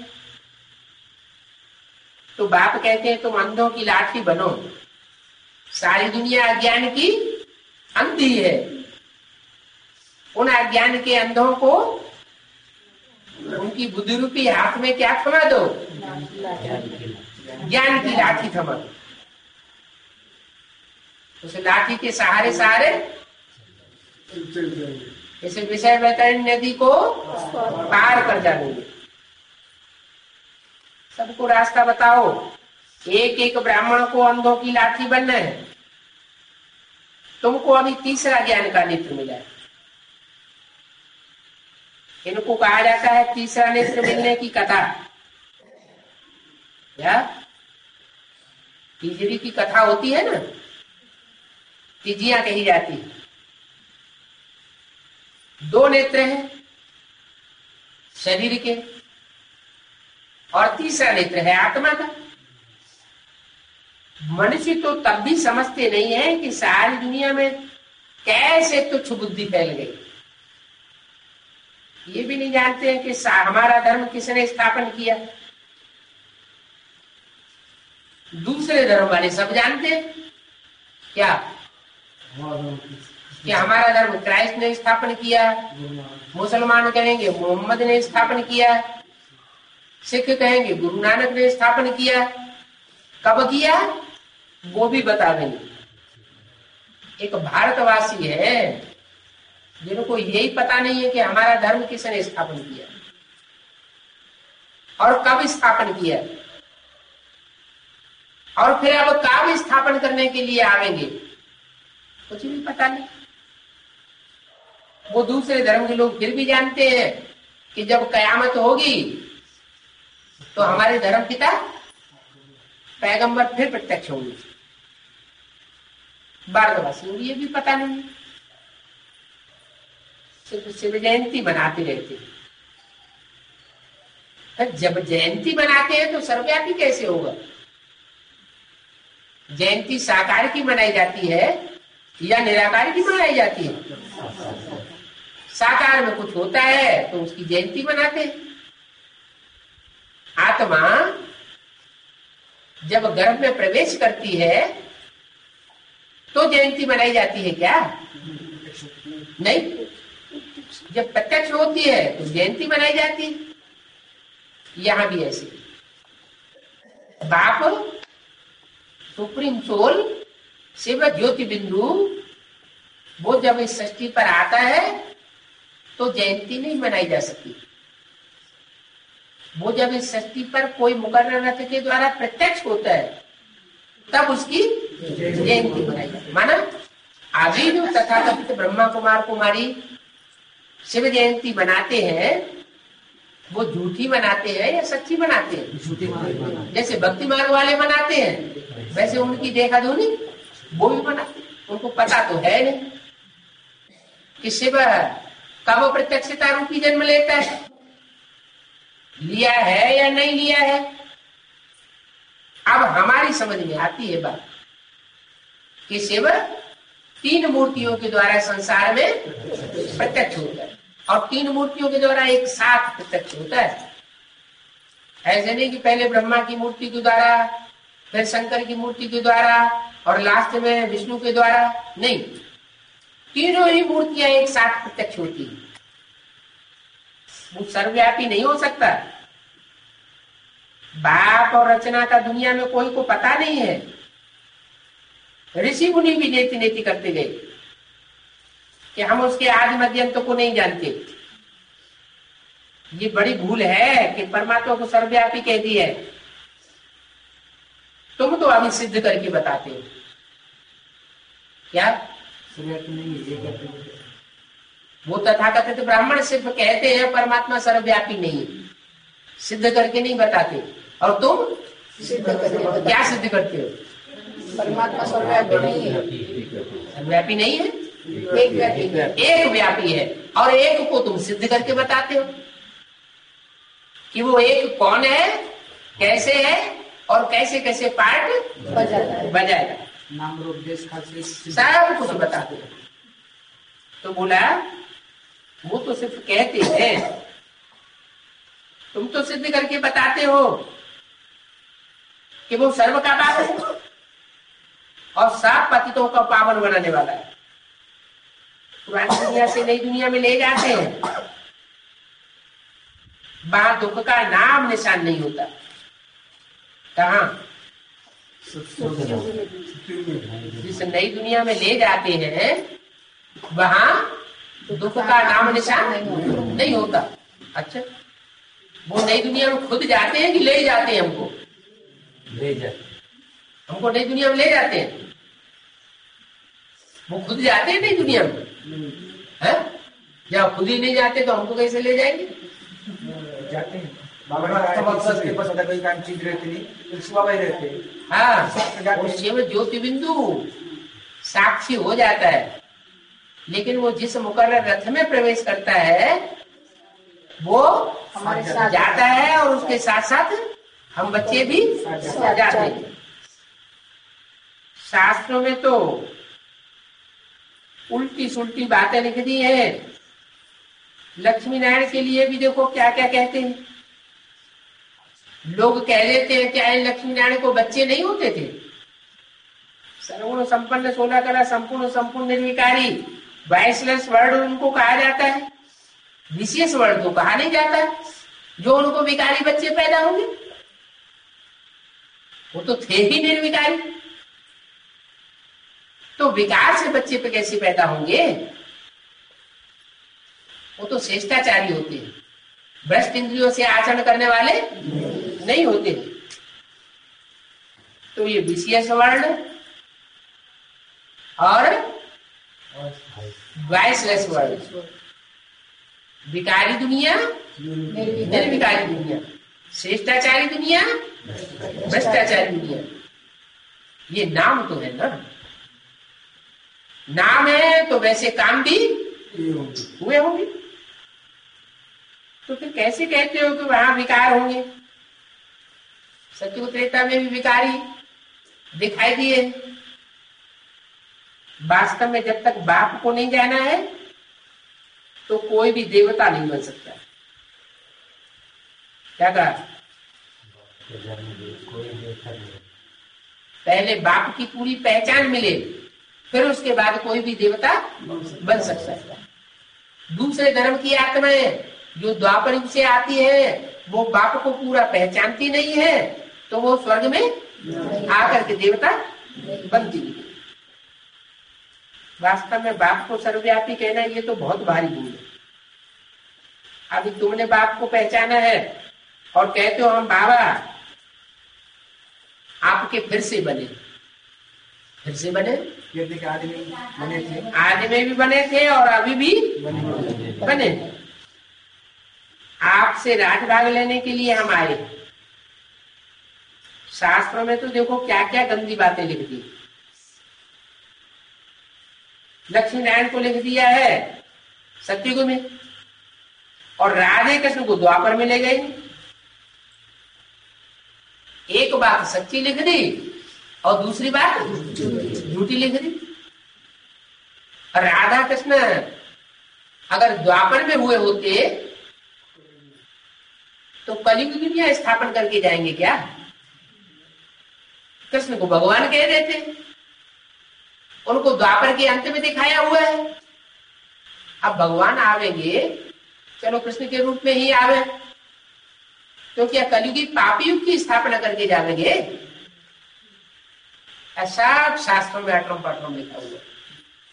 तो बाप कहते हैं तुम अंधों की लाठी बनो। सारी दुनिया अज्ञान की अंधी है, उन अज्ञान के अंधों को उनकी बुद्धि रूपी हाथ में क्या थमा दो? ज्ञान की लाठी थमा दो। उस लाठी के सहारे सहारे इसे विषय वैतरणी नदी को पार कर जाएंगे। सबको रास्ता बताओ। एक एक ब्राह्मण को अंधों की लाठी बनना है। तुमको अभी तीसरा ज्ञान का नेत्र मिला है। इनको कहा जाता है तीसरा नेत्र मिलने की कथा। क्या तीजरी की कथा होती है ना, तीजियां कही जाती है। दो नेत्र हैं शरीर के और तीसरा नेत्र है आत्मा का। मनुष्य तो तब भी समझते नहीं है कि सारी दुनिया में कैसे तुच्छ बुद्धि फैल गई। ये भी नहीं जानते हैं कि हमारा धर्म किसने स्थापन किया। दूसरे धर्म वाले सब जानते हैं क्या कि हमारा धर्म क्राइस्ट ने स्थापन किया, मुसलमान कहेंगे मोहम्मद ने स्थापन किया, सिख कहेंगे गुरु नानक ने स्थापन किया। कब किया वो भी बता देंगे। एक भारतवासी है जिनको यही पता नहीं है कि हमारा धर्म किसने स्थापन किया और कब स्थापन किया, और फिर अब कब स्थापन करने के लिए आवेंगे, कुछ भी पता नहीं। वो दूसरे धर्म के लोग फिर भी जानते हैं कि जब कयामत होगी तो हमारे धर्म पिता पैगंबर फिर प्रत्यक्ष होंगे। भारतवासियों को ये भी पता नहीं, सिर्फ शिव जयंती मनाते रहते हैं। जब जयंती मनाते हैं तो सर्वव्यापी कैसे होगा? जयंती साकार की मनाई जाती है या निराकार की मनाई जाती है? साकार में कुछ होता है तो उसकी जयंती मनाते हैं। आत्मा जब गर्भ में प्रवेश करती है तो जयंती मनाई जाती है क्या? नहीं, जब प्रत्यक्ष होती है तो जयंती मनाई जाती है। यहां भी ऐसे बाप सुप्रीम सोल शिव ज्योति बिंदु वो जब इस सृष्टि पर आता है तो जयंती नहीं मनाई जा सकती। वो जब इस सृष्टि पर कोई मुकर्रर रथ के द्वारा प्रत्यक्ष होता है तब उसकी जयंती मनाई जाती है। माना अभी जो तथाकथित ब्रह्मा कुमार कुमारी शिव जयंती मनाते हैं वो झूठी मनाते हैं या सच्ची मनाते हैं? जैसे भक्ति मार्ग वाले मनाते हैं वैसे उनकी देखा धुनी वो भी मनाते हैं। उनको पता तो है नहीं कि शिव कब प्रत्यक्षता रूपी जन्म लेता है, लिया है या नहीं लिया है। अब हमारी समझ में आती है बात कि शिव तीन मूर्तियों के द्वारा संसार में प्रत्यक्ष होता है और तीन मूर्तियों के द्वारा एक साथ प्रत्यक्ष होता है। ऐसे नहीं कि पहले ब्रह्मा की मूर्ति के द्वारा, फिर शंकर की मूर्ति के द्वारा और लास्ट में विष्णु के द्वारा। नहीं, तीनों ही मूर्तियां एक साथ प्रत्यक्ष होती है। वो सर्वव्यापी नहीं हो सकता। बाप और रचना का दुनिया में कोई को पता नहीं है। ऋषि मुनि भी नेति नेति करते गए कि हम उसके आदि मध्यंत को नहीं जानते। ये बड़ी भूल है कि परमात्मा को सर्वव्यापी कह दिया है। तुम तो अभी सिद्ध करके बताते हो क्या? वो तथाकथित ब्राह्मण सिर्फ कहते हैं परमात्मा सर्वव्यापी नहीं, सिद्ध करके नहीं बताते। और तुम सिद्ध करके क्या सिद्ध करते हो? परमात्मा सर्वव्यापी नहीं है, सर्वव्यापी नहीं है, एक व्यापी है। एक व्यापी है। और एक को तुम सिद्ध करके बताते हो कि वो एक कौन है, कैसे है और कैसे कैसे पार्ट बजाएगा, नाम रूप देश काल से सब कुछ बताते हो। तो बोला वो तो सिर्फ कहते हैं, तुम तो सिद्ध करके बताते हो कि वो सर्व का बाप है और सब पतितों का पावन बनाने वाला है। पुरानी दुनिया से नई दुनिया में ले जाते हैं, वहां दुख का नाम निशान नहीं होता। कहा? जिस नई दुनिया में ले जाते हैं वहां दुख का नाम निशान नहीं होता। अच्छा, वो नई दुनिया में खुद जाते हैं कि ले जाते हैं? हमको ले जाते, हमको नई दुनिया में ले जाते हैं। वो खुद जाते हैं नई दुनिया में, है? या खुद ही नहीं जाते तो हमको कैसे ले जाएंगे? जाते हैं। के पास अगर कोई काम चीज रहती नहीं, बाबा ही रहते। हाँ, वो शिव ज्योति बिंदु साक्षी हो जाता है। लेकिन वो जिस मुकर्रर रथ में प्रवेश करता है वो हमारे साथ जाता है और उसके साथ साथ हम बच्चे भी जाते हैं। शास्त्रों में तो उल्टी सुल्टी बातें लिख दी है। लक्ष्मी नारायण के लिए भी देखो क्या क्या कहते हैं। लोग कह देते हैं क्या लक्ष्मी नारायण को बच्चे नहीं होते थे? सर्वगुण संपन्न 16 कला संपूर्ण संपूर्ण निर्विकारी 22 वर्ड उनको कहा जाता है, विशेष वर्ड तो कहा नहीं जाता। जो उनको विकारी बच्चे पैदा होंगे वो तो थे ही निर्विकारी, तो विकार से बच्चे पे कैसे पैदा होंगे? वो तो श्रेष्ठाचारी होते हैं, भ्रष्ट इंद्रियों से आचरण करने वाले नहीं होते। तो ये विशेष वर्ण और 22 वर्ण, विकारी दुनिया निर्विकारी दुनिया, श्रेष्ठाचारी दुनिया भ्रष्टाचारी दुनिया। ये नाम तो है ना, नाम है तो वैसे काम भी हुए होंगे। तो फिर कैसे कहते हो कि वहां विकार होंगे? सत्युग त्रेता में भी विकारी दिखाई दिए। वास्तव में जब तक बाप को नहीं जाना है तो कोई भी देवता नहीं बन सकता। क्या कहा? पहले बाप की पूरी पहचान मिले फिर उसके बाद कोई भी देवता बन सकता है। दूसरे धर्म की आत्माएं जो द्वापर युग से आती है वो बाप को पूरा पहचानती नहीं है तो वो स्वर्ग में आकर के देवता बनती है। वास्तव में बाप को सर्वव्यापी कहना ये तो बहुत भारी भूल है। अभी तुमने बाप को पहचाना है और कहते हो हम बाबा आपके फिर से बने। फिर से बने? आदमी भी बने थे और अभी भी बने। आपसे राजभाग लेने के लिए हम आए। शास्त्रों में तो देखो क्या क्या गंदी बातें लिख दी। लक्ष्मी नारायण को लिख दिया है सत्युग में और राधे कृष्ण को द्वापर में ले गए। एक बात सच्ची लिख दी और दूसरी बात झूठी लिख दी। राधा कृष्ण अगर द्वापर में हुए होते तो कलयुग की दुनिया स्थापन करके जाएंगे क्या? कृष्ण को भगवान कह देते। उनको द्वापर के अंत में दिखाया हुआ है। अब भगवान आवेंगे, चलो कृष्ण के रूप में ही आवे, तो क्या कलयुगी पापी युग की स्थापना करके जावेंगे? ऐसा शास्त्रों में अटरम पटरम लिखा हुआ।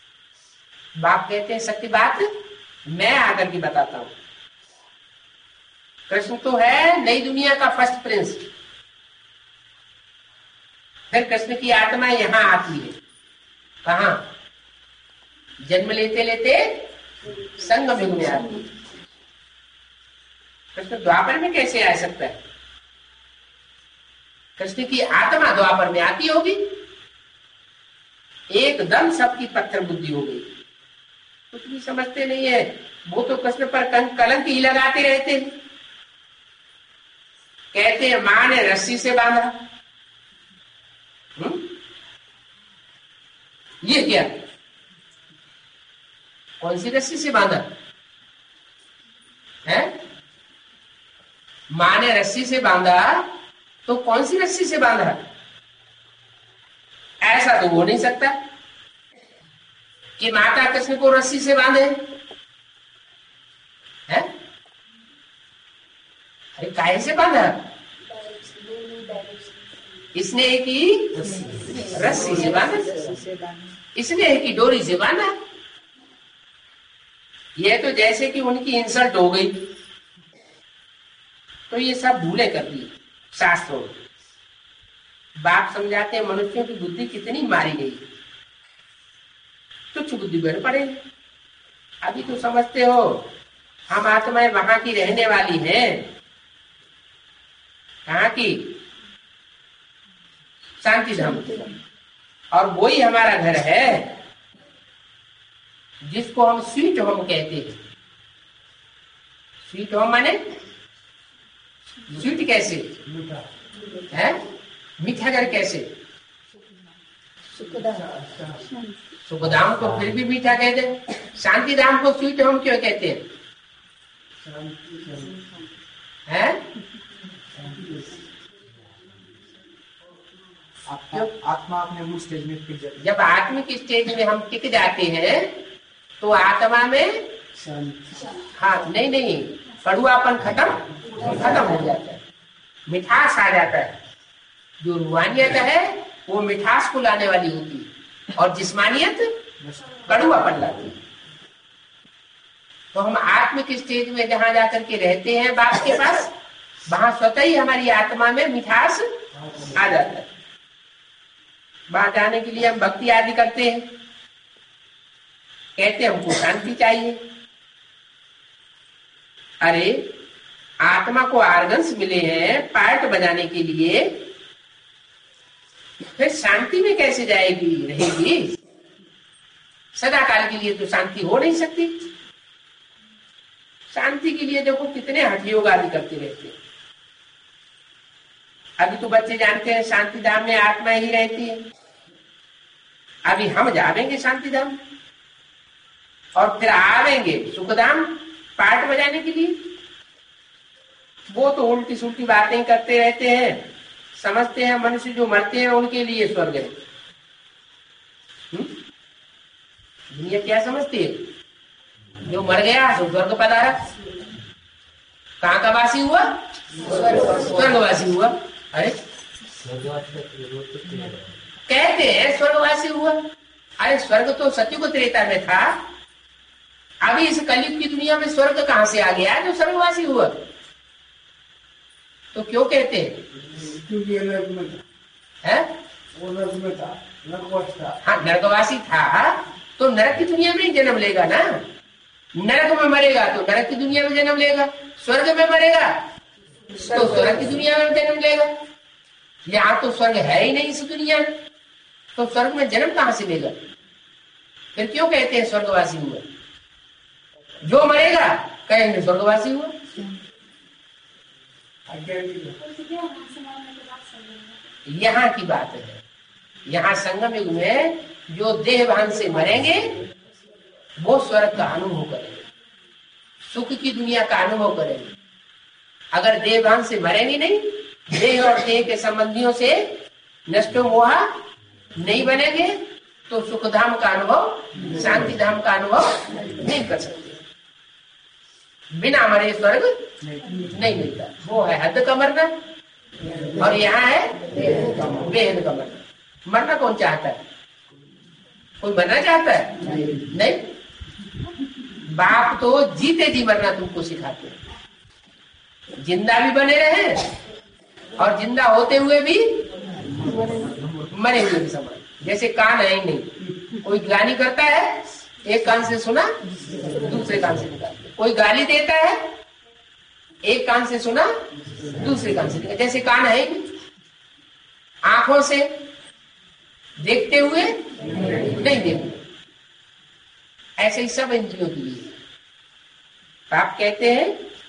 बाप कहते हैं सत्य बात मैं आकर के बताता हूं। कृष्ण तो है नई दुनिया का फर्स्ट प्रिंस। फिर कृष्ण की आत्मा यहां आती है, कहा? जन्म लेते लेते संगम युग में आती है। कृष्ण द्वापर में कैसे आ सकता है? कृष्ण की आत्मा द्वापर में आती होगी, एकदम सबकी पत्थर बुद्धि हो गई, कुछ भी समझते नहीं है। वो तो कृष्ण पर कलंक ही लगाते रहते हैं। कहते हैं मां ने रस्सी से बांधा। ये क्या? कौन सी रस्सी से बांधा है? मां ने रस्सी से बांधा तो कौन सी रस्सी से बांधा? ऐसा तो हो नहीं सकता कि माता कृष्ण को रस्सी से बांधे है? अरे काहे से बांधा? इसने की रस्सी से बांधा, इसने की डोरी से बांधा। यह तो जैसे कि उनकी इंसल्ट हो गई, तो ये सब भूले कर दी शास्त्रों में। बाप समझाते हैं मनुष्यों की बुद्धि कितनी मारी गई, तुच्छ बुद्धि बढ़ पड़े। अभी तो समझते हो हम आत्माएं वहां की रहने वाली हैं। कहाँ की? शांति धाम। और वही हमारा घर है जिसको हम स्वीट होम कहते हैं। स्वीट होम माने स्वीट कैसे है? मीठा घर कैसे? सुखधाम को फिर भी मीठा कहते, शांति धाम को स्वीट होम क्यों कहते हैं? आत्मा अपने मूल स्टेज में टिक जाती है। जब आत्मिक स्टेज में हम टिक जाते हैं तो आत्मा में हाँ नहीं कड़ुआपन खत्म हो जाता है, मिठास आ जाता है। जो रूहानियत है वो मिठास को लाने वाली होती है और जिस्मानियत कड़ुआपन लाती है। तो हम आत्मिक स्टेज में जहां जाकर के रहते हैं बाप के पास, वहां स्वतः ही हमारी आत्मा में मिठास आ जाता है। वहां जाने के लिए हम भक्ति आदि करते हैं, कहते हैं हमको शांति चाहिए। अरे आत्मा को आर्गन्स मिले हैं पार्ट बजाने के लिए, फिर शांति में कैसे जाएगी रहेगी? सदा काल के लिए तो शांति हो नहीं सकती। शांति के लिए देखो कितने हठ योग आदि करते रहते हैं। अभी तो बच्चे जानते हैं शांति धाम में आत्मा ही रहती है। अभी हम जावेंगे शांति धाम और फिर आवेंगे सुखधाम पार्ट बजाने के लिए। वो तो उल्टी सुल्टी बातें करते रहते हैं, समझते हैं मनुष्य जो मरते हैं उनके लिए स्वर्ग है। दुनिया क्या समझती है? जो मर गया तो स्वर्ग पधारा। कहाँ का वासी हुआ? स्वर्गवासी हुआ। अरे कहते हैं स्वर्गवासी हुआ। अरे स्वर्ग तो सत्युग त्रेता में था, अभी इस कलयुग की दुनिया में स्वर्ग कहाँ से आ गया जो स्वर्गवासी हुआ? तो क्यों कहते हैं? क्योंकि नरक में था। है? वो नरक में था, नरकवासी था। हाँ नरकवासी था तो नरक की दुनिया में ही जन्म लेगा ना। नरक में मरेगा तो नरक की दुनिया में जन्म लेगा, स्वर्ग में मरेगा तो स्वर्ग की दुनिया में जन्म लेगा। यहाँ तो स्वर्ग है ही नहीं इस दुनिया में, तो स्वर्ग में जन्म कहाँ से लेगा? फिर क्यों कहते हैं स्वर्गवासी हुआ? जो मरेगा कहेंगे स्वर्गवासी हुआ। यहाँ की बात है। यहाँ संगम युग में जो देहभान से मरेंगे वो स्वर्ग का अनुभव करेंगे, सुख की दुनिया का अनुभव करेंगे। अगर देहभान से मरेंगे नहीं, देह और देह के संबंधियों से नष्ट मोहा नहीं बनेंगे तो सुखधाम का अनुभव, शांति धाम का अनुभव नहीं कर सकते। बिना मरे स्वर्ग नहीं मिलता। वो है हद का मरना और यहाँ है बेहद का मरना। मरना कौन चाहता है? कोई मरना चाहता है? नहीं। बाप तो जीते जी मरना तुमको सिखाते हैं। जिंदा भी बने रहे और जिंदा होते हुए भी मरे हुए भी समझ। जैसे कान है ही नहीं, कोई गाली करता है एक कान से सुना दूसरे कान से निकालते, कोई गाली देता है एक कान से सुना दूसरे कान से निकालते। जैसे कान है ही नहीं, आंखों से देखते हुए नहीं देखते, ऐसे ही सब इंद्रियों के लिए। आप कहते हैं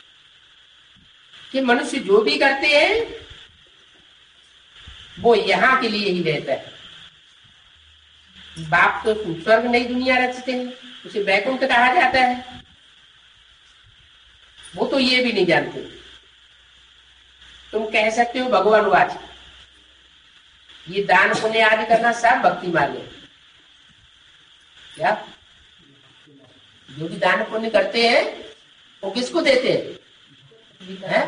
कि मनुष्य जो भी करते हैं वो यहां के लिए ही रहता है। बाप तो स्वर्ग नई दुनिया रचते हैं, उसे वैकुंठ कहा जाता है, वो तो ये भी नहीं जानते। तुम कह सकते हो भगवानवाच, ये दान पुण्य आदि करना सब भक्ति मार्ग है। क्या जो भी दान पुण्य करते हैं वो किसको देते हैं?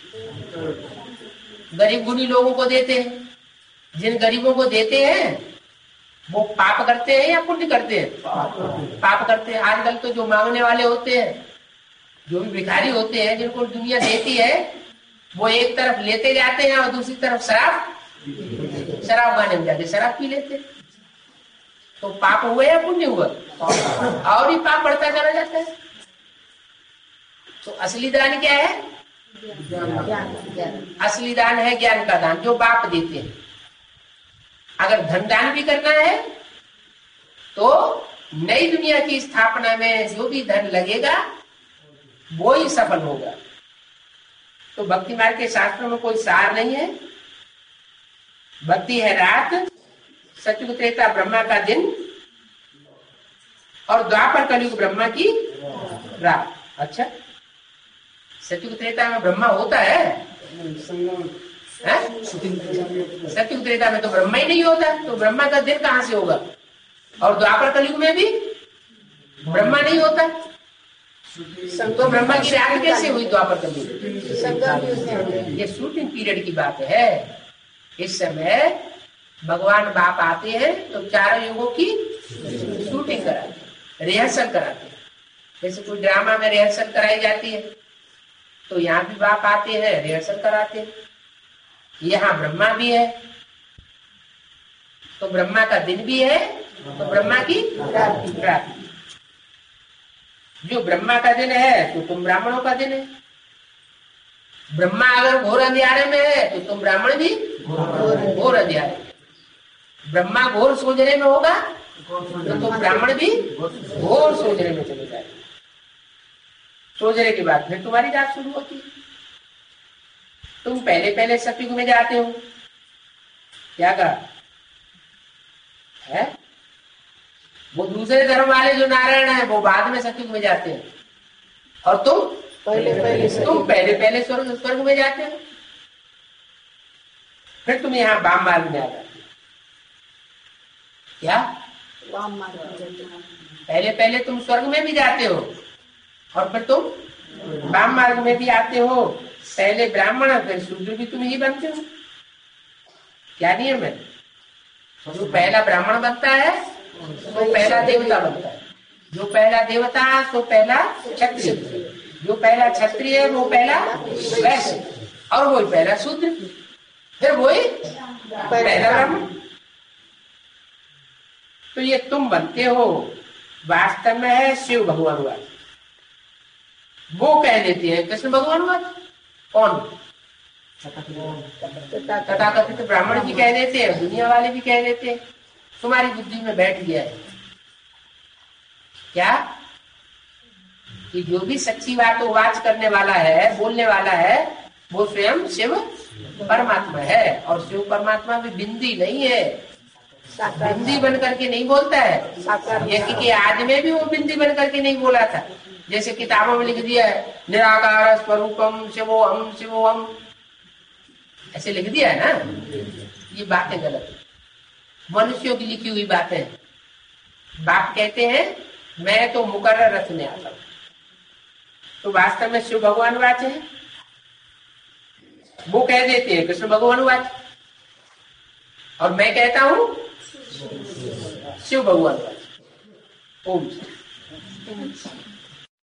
गरीब गुणी लोगों को देते हैं। जिन गरीबों को देते हैं वो पाप करते हैं या पुण्य करते हैं? पाप करते हैं। आजकल तो जो मांगने वाले होते हैं, जो भी भिखारी होते हैं, जिनको दुनिया देती है, वो एक तरफ लेते जाते हैं और दूसरी तरफ शराब खाने में जाते, शराब पी लेते। तो पाप हुआ या पुण्य हुआ? और ही पाप बढ़ता चला जाता है। तो असली दान क्या है? असली दान है ज्ञान का दान, जो बाप देते हैं। अगर धन दान भी करना है तो नई दुनिया की स्थापना में जो भी धन लगेगा वो ही सफल होगा। तो भक्ति मार्ग के शास्त्रों में कोई सार नहीं है। भक्ति है रात, सतयुग त्रेता ब्रह्मा का दिन और द्वापर कलयुग ब्रह्मा की रात। अच्छा, सतयुग त्रेता में ब्रह्मा होता है? सतयुग त्रेता में तो ब्रह्मा ही नहीं होता, तो ब्रह्मा का दिन कहां से होगा? और द्वापर कलयुग में भी ब्रह्मा नहीं होता, तो ब्रह्मा की रात कैसे हुई द्वापर कलयुग? ये शूटिंग पीरियड की बात है। इस समय भगवान बाप आते हैं तो चारों युगों की शूटिंग कराते हैं, रिहर्सल कराते हैं। जैसे कोई ड्रामा में रिहर्सल कराई जाती है, तो यहाँ भी बाप आते हैं, रिहर्सल कराते हैं। यहाँ ब्रह्मा भी है, तो ब्रह्मा का दिन भी है, तो ब्रह्मा की रात। जो ब्रह्मा का दिन है तो तुम ब्राह्मणों का दिन है। ब्रह्मा अगर घोर अंधियारे में है तो तुम ब्राह्मण भी घोर अंधियारे। ब्रह्मा घोर सोजने में होगा तो तुम ब्राह्मण भी घोर सोजने में चले जाएंगे। सोजने के बाद फिर तुम्हारी जात शुरू होती है। तुम पहले पहले सतयुग में जाते हो, क्या कहा है? वो दूसरे धर्म वाले जो नारायण है वो बाद में सतयुग में जाते हैं, और तुम पहले पहले स्वर्ग में जाते हो। फिर तुम यहाँ वाम मार्ग में आ जाते हो। क्या वाम मार्ग में जाते हो? पहले पहले तुम स्वर्ग में भी जाते हो और फिर तुम वाम मार्ग में भी आते हो। पहले ब्राह्मण फिर शूद्र भी तुम ही बनते हो। क्या नियम है? जो पहला ब्राह्मण बनता है तो पहला देवता बनता है, जो पहला देवता तो पहला क्षत्रिय, जो पहला क्षत्रिय है वो पहला वैश्य, और वही पहला शूद्र, फिर वही पहला ब्राह्मण। तो ये तुम बनते हो, वास्तव में है शिव भगवानवाद। वो कह देते हैं कृष्ण भगवानवाद। कौन? तथाकथित ब्राह्मण भी कह देते हैं, दुनिया वाले भी कह देते हैं। तुम्हारी बुद्धि में बैठ गया है क्या कि जो भी सच्ची बात वाच करने वाला है, बोलने वाला है, वो स्वयं शिव परमात्मा है। और शिव परमात्मा भी बिंदी नहीं है, बिंदी बन करके नहीं बोलता है। ये कि आज में भी वो बिंदी बन करके नहीं बोला था। जैसे किताबों में लिख दिया है निराकार स्वरूपम शिवोहम शिवोहम, ऐसे लिख दिया है ना। ये बातें गलत है, मनुष्यों की लिखी हुई बातें। बाप कहते हैं मैं तो मुकर्रर रचने आता हूं, तो वास्तव में शिव भगवान वाच है। वो कह देते हैं कृष्ण भगवान वाच, और मैं कहता हूं शिव भगवान वाच। ओम।